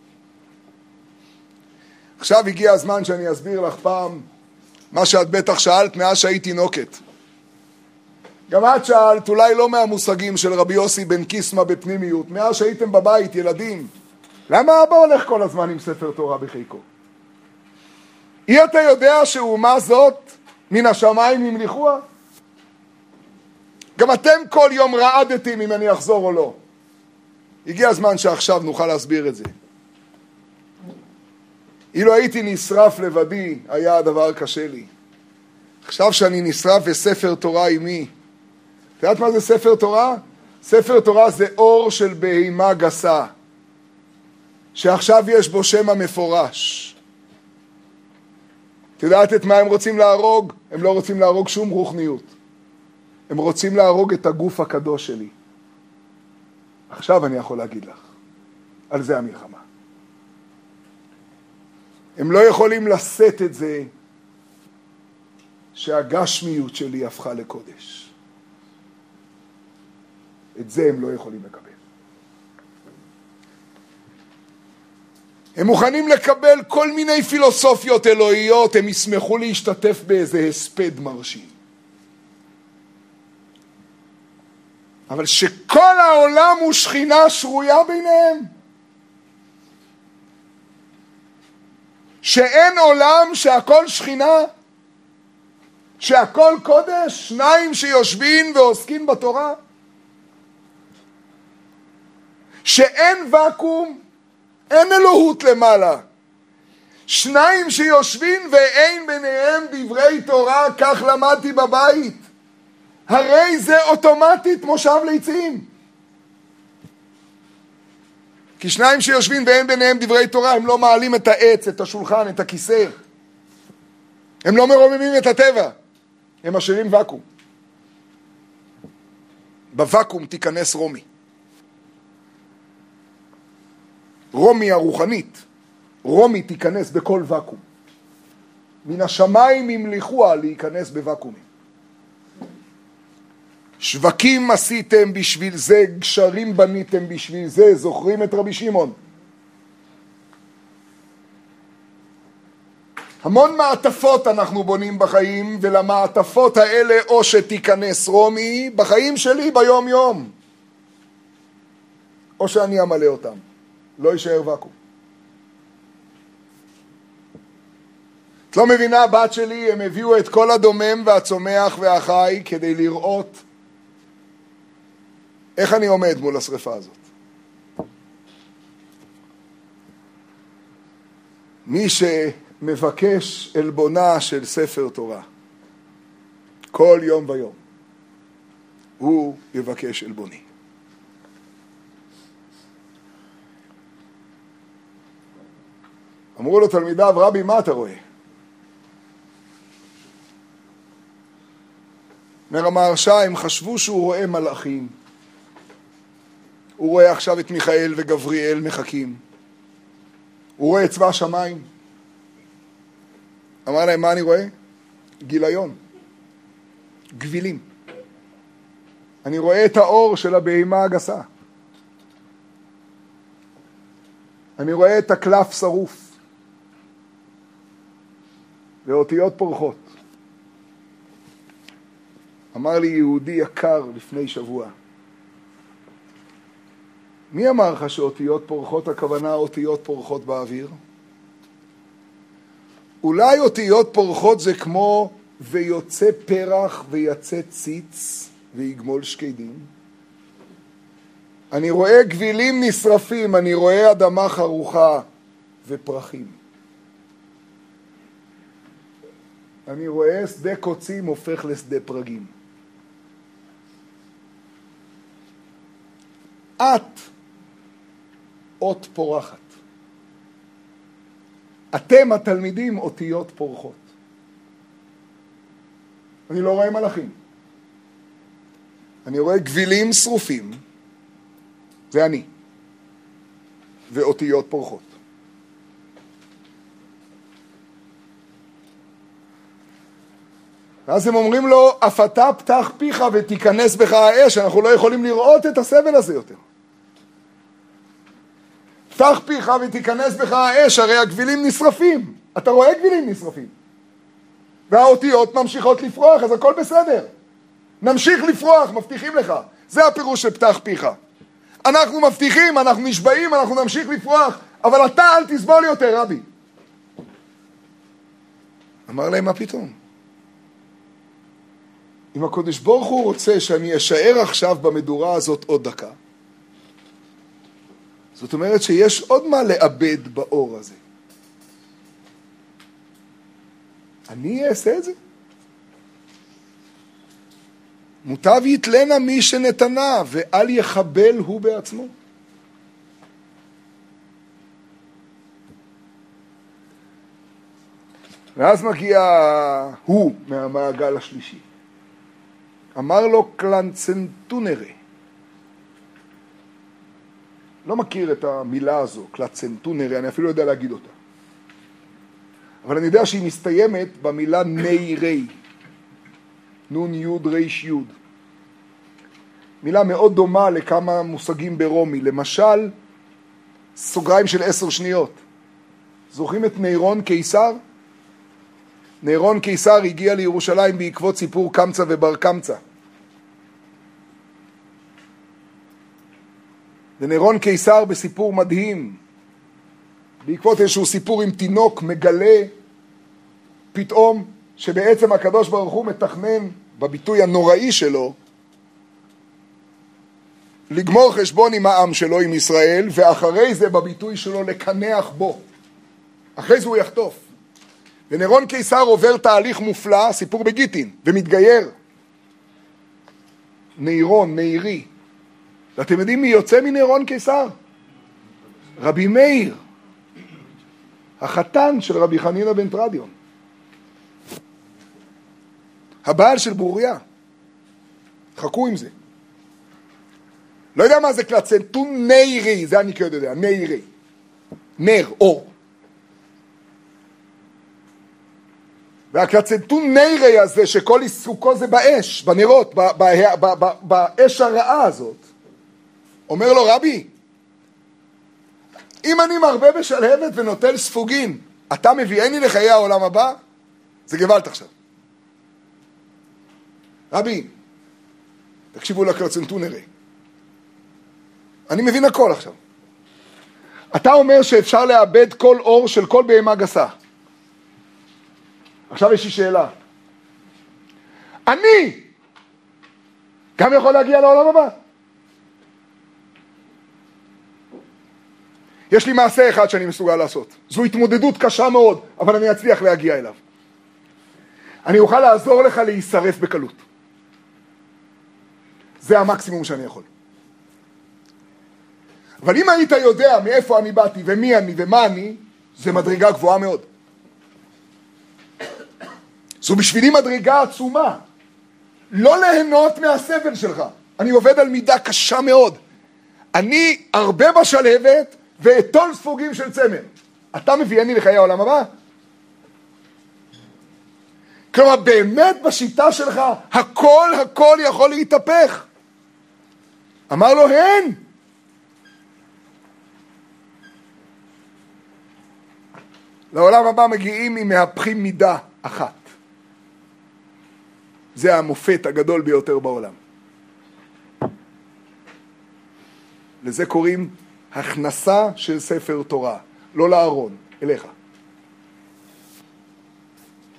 עכשיו הגיע הזמן שאני אסביר לך פעם מה שאת בטח שאלת מאז שהייתי תינוקת. גם את שאלת, אולי לא מהמושגים של רבי יוסי בן קיסמא בפנימיות, מאז שהייתם בבית, ילדים. למה אבא הולך כל הזמן עם ספר תורה בחיקו? אתה יודע שאומה זאת מן השמיים המליכוה? גם אתם כל יום רעדתם אם אני אחזור או לא. הגיע הזמן שעכשיו נוכל להסביר את זה. אילו הייתי נשרף לבדי, היה הדבר קשה לי. עכשיו שאני נשרף וספר תורה עימי. אתה יודעת מה זה ספר תורה? ספר תורה זה אור של בהימה גסה, שעכשיו יש בו שם המפורש. אתה יודעת את מה הם רוצים להרוג? הם לא רוצים להרוג שום רוחניות. הם רוצים להרוג את הגוף הקדוש שלי. עכשיו אני יכול להגיד לך, על זה המלחמה. הם לא יכולים לשאת את זה שהגשמיות שלי הפכה לקודש. את זה הם לא יכולים לקבל. הם מוכנים לקבל כל מיני פילוסופיות אלוהיות, הם ישמחו להשתתף באיזה הספד מרשים. אבל שכל העולם הוא שכינה שרויה ביניהם. שאין עולם שהכל שכינה, שהכל קודש, שניים שיושבים ועוסקים בתורה. שאין וקום, אין אלוהות למעלה. שניים שיושבים ואין ביניהם דברי תורה, כך למדתי בבית. הרי זה אוטומטית מושב ליצים. כי שניים שיושבים ואין ביניהם דברי תורה, הם לא מעלים את העץ, את השולחן, את הכיסא. הם לא מרוממים את הטבע. הם משאירים וקום. בוואקום תיכנס רומי. רומי הרוחנית. רומי תיכנס בכל וקום. מן השמיים המליכוה להיכנס בוואקומים. שווקים עשיתם בשביל זה, גשרים בניתם בשביל זה, זוכרים את רבי שמעון? המון מעטפות אנחנו בונים בחיים, ולמעטפות האלה או שתיכנס רומי בחיים שלי ביום יום, או שאני אמלא אותם, לא יישאר וקום. את לא מבינה, בת שלי, הם הביאו את כל הדומם והצומח והחי כדי לראות איך אני עומד מול השריפה הזאת. מי שמבקש אלבונה של ספר תורה כל יום ויום, הוא יבקש אלבוני. אמרו לו תלמידיו, רבי, מה אתה רואה? אומר המהרש"א, הם חשבו שהוא רואה מלאכים. הוא רואה עכשיו את מיכאל וגבריאל מחכים. הוא רואה את צבא השמיים. אמר להם, מה אני רואה? גיליון. גבילים. אני רואה את האור של הבהימה הגסה. אני רואה את הקלף שרוף. ואותיות פורחות. אמר לי יהודי יקר לפני שבוע, מי אמר לך שאותיות פורחות, הכוונה אותיות פורחות באוויר? אולי אותיות פורחות זה כמו ויוצא פרח ויצא ציץ ויגמול שקדים? אני רואה גבילים נשרפים, אני רואה אדמה חרוכה ופרחים. אני רואה שדה קוצים הופך לשדה פרגים. את אות פורחת. אתם התלמידים אותיות פורחות. אני לא רואה מלאכים. אני רואה גבילים שרופים, זה אני, ואותיות פורחות. ואז הם אומרים לו, אף אתה פתח פיך ותיכנס בך האש, אנחנו לא יכולים לראות את הסבל הזה יותר. פתח פיך ותיכנס בך האש, הרי הגבילים נשרפים. אתה רואה גבילים נשרפים. והאותיות ממשיכות לפרוח, אז הכל בסדר. נמשיך לפרוח, מבטיחים לך. זה הפירוש של פתח פיך. אנחנו מבטיחים, אנחנו נשבעים, אנחנו נמשיך לפרוח, אבל אתה אל תסבול יותר, רבי. אמר להם, מה פתאום? אם הקדוש ברוך הוא רוצה שאני אשאר עכשיו במדורה הזאת עוד דקה, זאת אומרת שיש עוד מה לאבד באור הזה. אני אעשה את זה? מוטב יתלנה מי שנתנה, ואל יחבל הוא בעצמו. ואז מגיע הוא מהמעגל השלישי. אמר לו קלצנטונרה. לא מכיר את המילה הזו, קלצנטונרה, אני אפילו לא יודע להגיד אותה. אבל אני יודע שהיא מסתיימת במילה נירי. נון יוד ריש יוד. מילה מאוד דומה לכמה מושגים ברומי. למשל, סוגריים של 10 שניות. זוכרים את נירון קיסר? נירון קיסר הגיע לירושלים בעקבות סיפור קמצא ובר קמצא. ונירון קיסר בסיפור מדהים, בעקבות איזשהו סיפור עם תינוק, מגלה פתאום שבעצם הקדוש ברוך הוא מתכנן בביטוי הנוראי שלו לגמור חשבון עם העם שלו, עם ישראל, ואחרי זה בביטוי שלו לקנח בו. אחרי זה הוא יחטוף. ונירון קיסר עובר תהליך מופלא, סיפור בגיטין, ומתגייר. נירון, נירי. ואתם יודעים מי יוצא מנירון קיסר? רבי מאיר, החתן של רבי חנינא בן תרדיון. הבעל של ברוריה. חכו עם זה. לא יודע מה זה קלצנטון נירי, זה אני כאילו יודע, נירי. נר, אור. והקלצנטון נירי הזה שכל עיסוקו זה באש, בנרות, באש הרעה הזאת. אומר לו, רבי, אם אני מרבה בשלהבת ונוטל ספוגין, אתה מביאני לחיי העולם הבא? זה גבלת עכשיו. רבי, תקשיבו לקלצנטונרי. אני מבין הכל עכשיו. אתה אומר שאפשר לאבד כל אור של כל בהמה גסה. עכשיו יש לי שאלה. אני גם יכול להגיע לעולם הבא? יש לי מעשה אחד שאני מסוגל לעשות. זו התמודדות קשה מאוד, אבל אני אצליח להגיע אליו. אני אוכל לעזור לך להישרף בקלות. זה המקסימום שאני יכול. אבל אם היית יודע מאיפה אני באתי ומי אני ומה אני, זה מדרגה גבוהה מאוד. זו בשבילי מדרגה עצומה. לא ליהנות מהסבל שלך. אני עובד על מידה קשה מאוד. אני הרבה בשלהבת ואתול ספוגים של צמר. אתה מביאני לחיי העולם הבא? כלומר, באמת בשיטה שלך, הכל יכול להתהפך. אמר לו, הן. לעולם הבא מגיעים עם מהפכים מידה אחת. זה המופת הגדול ביותר בעולם. לזה קוראים הכנסה של ספר תורה, לא לארון, אליך.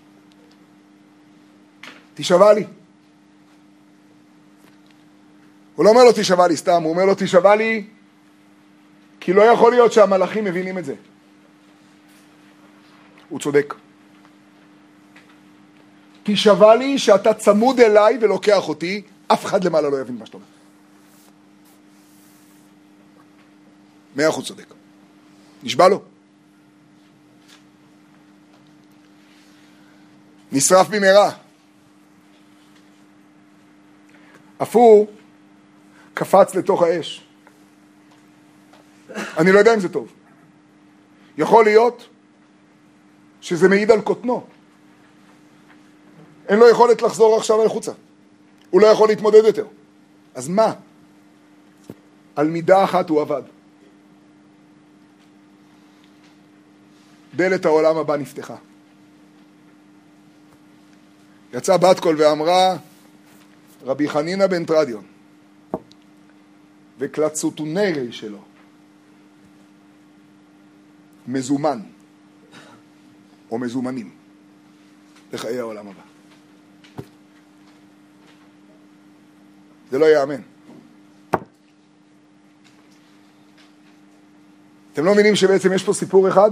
תשמע לי. הוא לא אומר לו תשבע לי סתם, הוא אומר לו תשבע לי כי לא יכול להיות שהמלאכים מבינים את זה. הוא צודק. תשבע לי שאתה צמוד אליי ולוקח אותי, אף אחד למעלה לא יבין מה שאתה אומר. 100% צודק. נשבע לו. נשרף במהרה. אף הוא קפץ לתוך האש. אני לא יודע אם זה טוב. יכול להיות שזה מעיד על קוטנו. אין לו יכולת לחזור עכשיו אל חוצה. הוא לא יכול להתמודד יותר. אז מה? על מידה אחת הוא עבד. דלת העולם הבא נפתחה. יצא בת קול ואמרה, רבי חנינא בן תרדיון, וקלצוטונרי שלו, מזומן, או מזומנים, לחיי העולם הבא. זה לא יאמן. אתם לא מבינים שבעצם יש פה סיפור אחד?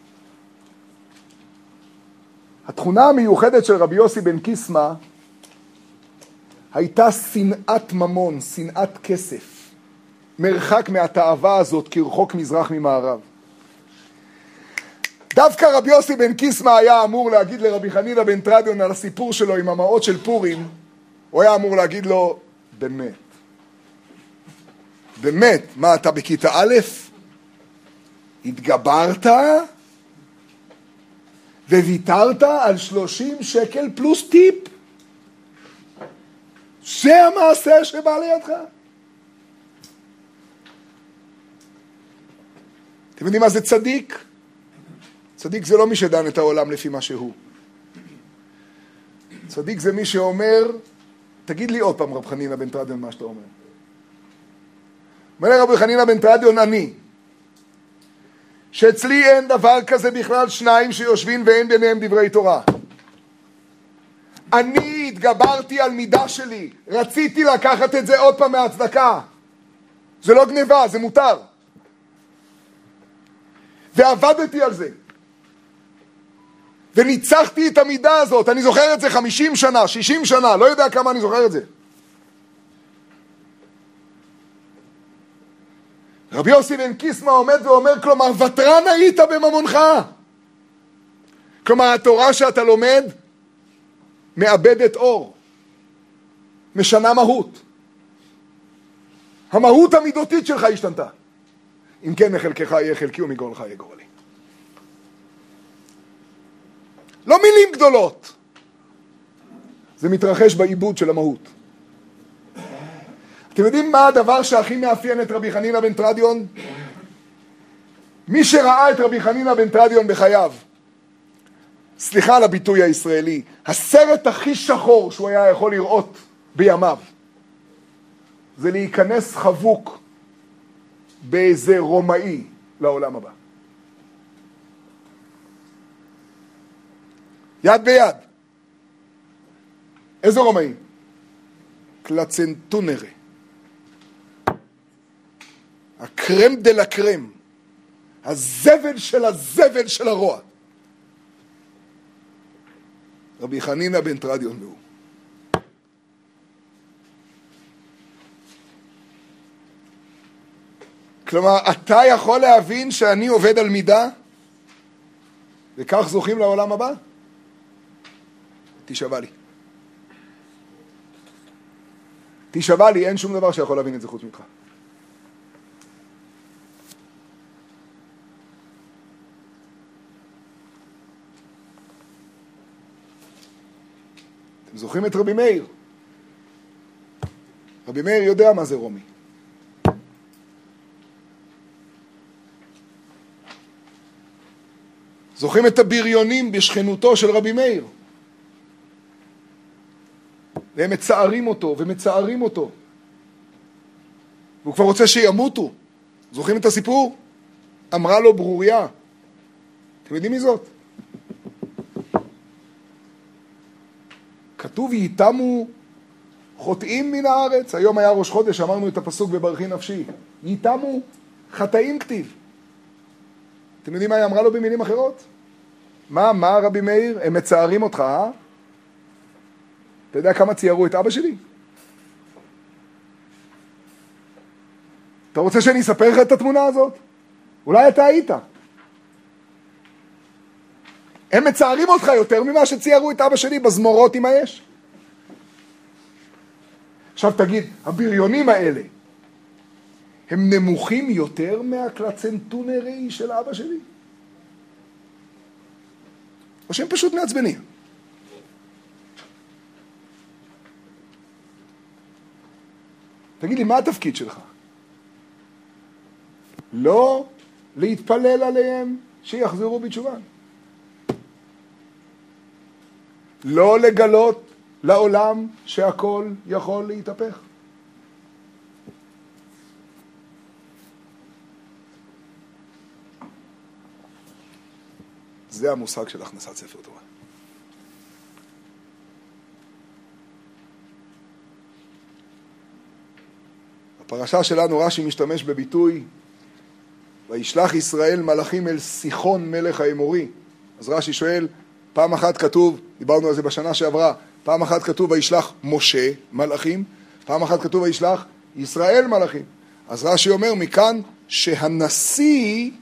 התכונה המיוחדת של רבי יוסי בן קיסמא הייתה שנאת ממון, שנאת כסף. מרחק מהתאווה הזאת כרחוק מזרח ממערב. דווקא רבי יוסי בן קיסמא היה אמור להגיד לרבי חנינא בן תרדיון על הסיפור שלו עם המעות של פורים, הוא היה אמור להגיד לו, באמת. באמת, מה אתה בכיתה א'? התגברת וויתרת על 30 שקל פלוס טיפ. זה המעשה שבא לידך. אתם יודעים מה זה צדיק? צדיק זה לא מי שדן את העולם לפי מה שהוא. צדיק זה מי שאומר, תגיד לי עוד פעם רב חנינא בן תרדיון מה שאתה אומר. אומר רבי חנינא בן תרדיון אני, שאצלי אין דבר כזה בכלל שניים שיושבים ואין ביניהם דברי תורה. אני התגברתי על מידה שלי, רציתי לקחת את זה עוד פעם מהצדקה. זה לא גניבה, זה מותר. ועבדתי על זה. וניצחתי את המידה הזאת, אני זוכר את זה 50 שנה, 60 שנה, לא יודע כמה אני זוכר את זה. רבי יוסי בן קיסמא עומד ואומר, כלומר, ותרן היית בממונך. כלומר, התורה שאתה לומד מאבדת אור, משנה מהות. המהות המידותית שלך השתנתה. אם כן, מחלקך יהיה חלקי ומגורלך יהיה גורלי. לא מילים גדולות. זה מתרחש בעיבוד של המהות. אתם יודעים מה הדבר שהכי מאפיין את רבי חנינא בן תרדיון? מי שראה את רבי חנינא בן תרדיון בחייו, סליחה על הביטוי הישראלי, הסרט הכי שחור שהוא היה יכול לראות בימיו, זה להיכנס חבוק באיזה רומאי לעולם הבא. יד ביד. איזה רומאי? קלצנטונרי. הקרם דל הקרם. הזבל של הזבל של הרוע. רבי חנינא בן תרדיון והוא. כלומר, אתה יכול להבין שאני עובד על מידה, וכך זוכים לעולם הבא? תשבע לי. תשבע לי, אין שום דבר שיכול להבין את זה חוץ ממך. אתם זוכרים את רבי מאיר? רבי מאיר יודע מה זה רומי. זוכרים את הבריונים בשכנותו של רבי מאיר? והם מצערים אותו ומצערים אותו. והוא כבר רוצה שימותו. זוכרים את הסיפור? אמרה לו ברוריה. אתם יודעים מי זאת? כתוב, ייתמו חוטאים מן הארץ. היום היה ראש חודש, אמרנו את הפסוק בברכי נפשי. ייתמו חטאים כתיב. אתם יודעים מה היא אמרה לו במילים אחרות? מה רבי מאיר? הם מצערים אותך, אה? אתה יודע כמה ציירו את אבא שלי? אתה רוצה שאני אספר לך את התמונה הזאת? אולי אתה היית. הם מצערים אותך יותר ממה שציירו את אבא שלי בזמורות עם האש. עכשיו תגיד, הבריונים האלה, הם נמוכים יותר מהקלצנטונרי של אבא שלי? או שהם פשוט מעצבנים? תגיד לי, מה התפקיד שלך? לא להתפלל עליהם שיחזרו בתשובה. לא לגלות לעולם שהכל יכול להתהפך. זה המושג של הכנסת ספר תורה. הפרשה שלנו רש"י משתמש בביטוי וישלח ישראל מלאכים אל סיחון מלך האמורי. אז רש"י שואל, פעם אחת כתוב, דיברנו על זה בשנה שעברה, פעם אחת כתוב וישלח משה מלאכים, פעם אחת כתוב וישלח ישראל מלאכים. אז רש"י אומר מכאן שהנשיא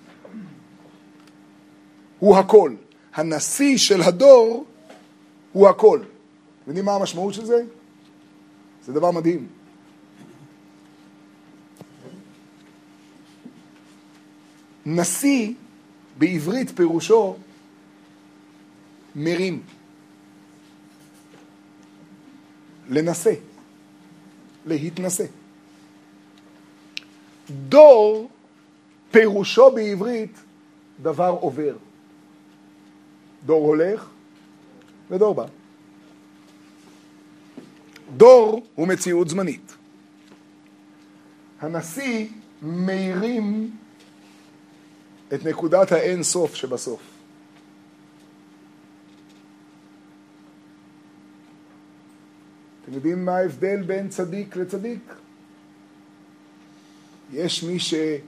הוא הכל. הנשיא של הדור הוא הכל. יודעים מה המשמעות של זה? זה דבר מדהים. נשיא בעברית פירושו מרים. לנסה. להתנסה. דור פירושו בעברית דבר עובר. דור הולך ודור בא. דור הוא מציאות זמנית. הנשיא מרים את נקודת האין סוף שבסוף. אתם יודעים מה ההבדל בין צדיק לצדיק? יש מי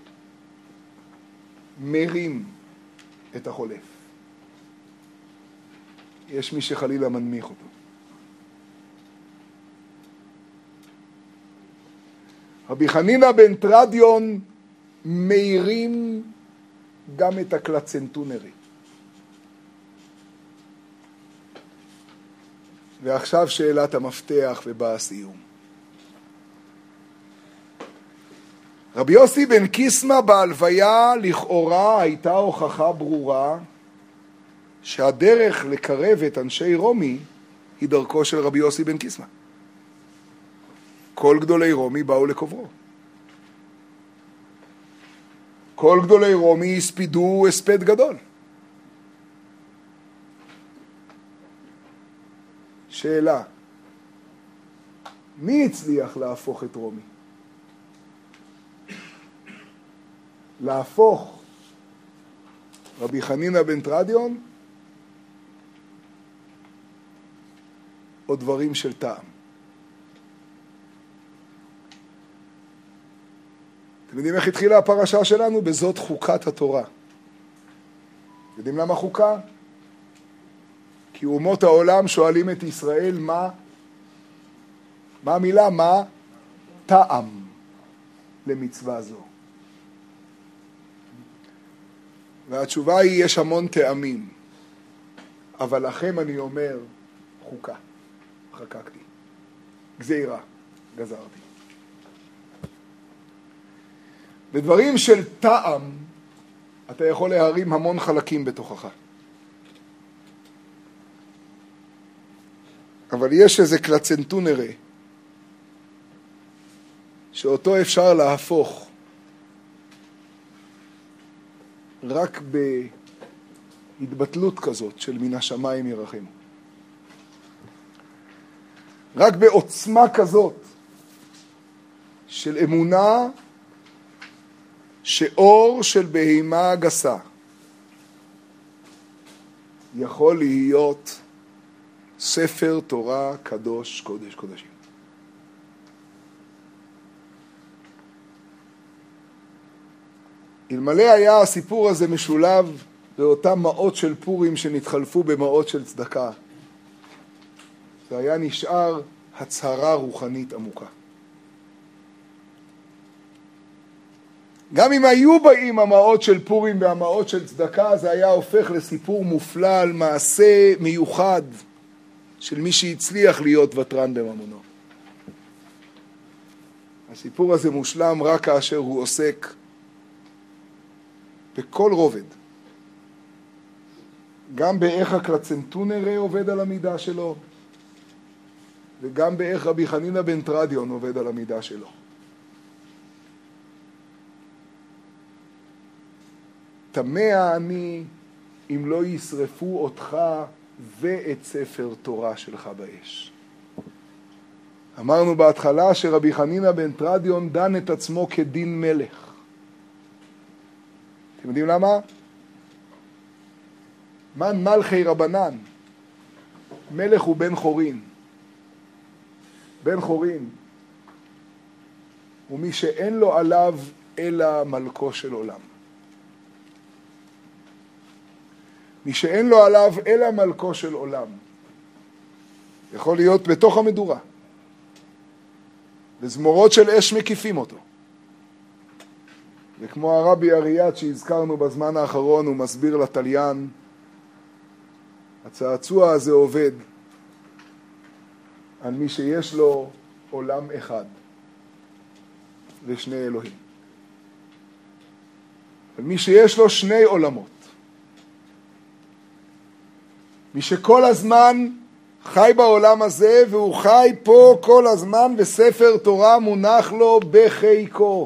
שמרים את החולף. יש מי שחלילה מנמיך אותו. רבי חנינא בן תרדיון מרים גם את הקלצנטונרי. ועכשיו שאלת המפתח ובא הסיום. רבי יוסי בן קיסמא בהלוויה לכאורה הייתה הוכחה ברורה שהדרך לקרב את אנשי רומי היא דרכו של רבי יוסי בן קיסמא. כל גדולי רומי באו לקוברו. כל גדולי רומי הספידו הספד גדול. שאלה, מי הצליח להפוך את רומי? להפוך רבי חנינא בן תרדיון או דברים של טעם? אתם יודעים איך התחילה הפרשה שלנו? בזאת חוקת התורה. יודעים למה חוקה? כי אומות העולם שואלים את ישראל מה המילה? מה טעם למצווה זו? והתשובה היא יש המון טעמים, אבל לכם אני אומר חוקה, חקקתי, גזירה, גזרתי. בדברים של טעם אתה יכול להרים המון חלקים בתוכך. אבל יש איזה קלצנטונרי שאותו אפשר להפוך רק בהתבטלות כזאת של מן השמיים ירחם. רק בעוצמה כזאת של אמונה שאור של בהימה גסה יכול להיות ספר תורה קדוש קודש קודשים. אלמלא היה הסיפור הזה משולב באותם מאות של פורים שנתחלפו במאות של צדקה, זה היה נשאר הצהרה רוחנית עמוקה. גם אם היו באים המאות של פורים והמאות של צדקה, זה היה הופך לסיפור מופלא על מעשה מיוחד של מי שהצליח להיות ותרן בממונו. הסיפור הזה מושלם רק כאשר הוא עוסק בכל רובד. גם באיך הקלצנטונר עובד על המידה שלו, וגם באיך רבי חנינא בן תרדיון עובד על המידה שלו. תמה אני אם לא ישרפו אותך ואת ספר תורה שלך באש. אמרנו בהתחלה שרבי חנינא בן תרדיון דן את עצמו כדין מלך. אתם יודעים למה? מן מלכי רבנן. מלך הוא בן חורין. בן חורין הוא מי שאין לו עליו אלא מלכו של עולם. מי שאין לו עליו אלא מלכו של עולם. יכול להיות בתוך המדורה. וזמורות של אש מקיפים אותו. וכמו הרבי אריאט שהזכרנו בזמן האחרון, הוא מסביר לתליין, הצעצוע הזה עובד על מי שיש לו עולם אחד ושני אלוהים. על מי שיש לו שני עולמות. מי שכל הזמן חי בעולם הזה, והוא חי פה כל הזמן, וספר תורה מונח לו בחיקו.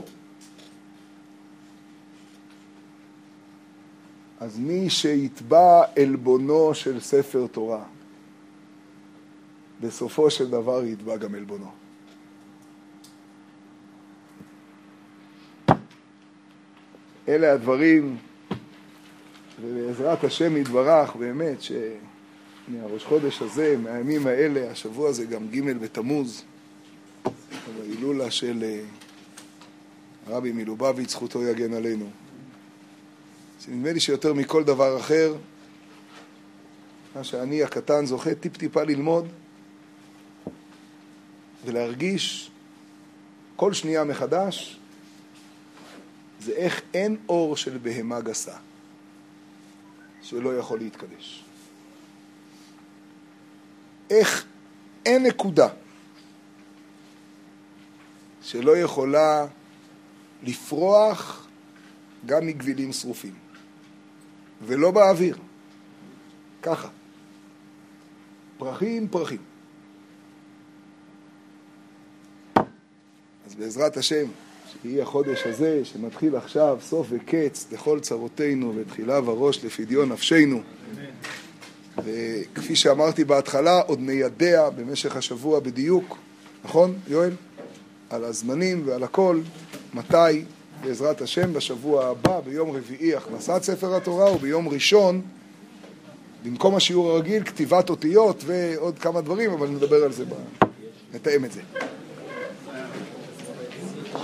אז מי שיתבע אלבונו של ספר תורה, בסופו של דבר יתבע גם אלבונו. אלה הדברים, ובעזרת השם יתברך, באמת מהראש חודש הזה, מהימים האלה, השבוע הזה גם ג' בתמוז, בהילולה של הרבי מלובביץ', זכותו יגן עלינו. נדמה לי שיותר מכל דבר אחר, מה שאני הקטן זוכה טיפ-טיפה ללמוד ולהרגיש כל שנייה מחדש, זה איך אין אור של בהמה גסה שלא יכול להתקדש. איך אין נקודה שלא יכולה לפרוח גם מגבילים שרופים. ולא באוויר. ככה. פרחים, פרחים. אז בעזרת השם, שיהיה החודש הזה, שמתחיל עכשיו, סוף וקץ, לכל צרותינו, ותחילה וראש לפדיון נפשנו. וכפי שאמרתי בהתחלה, עוד ניידע במשך השבוע בדיוק, נכון, יואל? על הזמנים ועל הכל, מתי, בעזרת השם, בשבוע הבא, ביום רביעי, הכנסת ספר התורה, וביום ראשון, במקום השיעור הרגיל, כתיבת אותיות ועוד כמה דברים, אבל נדבר על זה, נתאם את זה.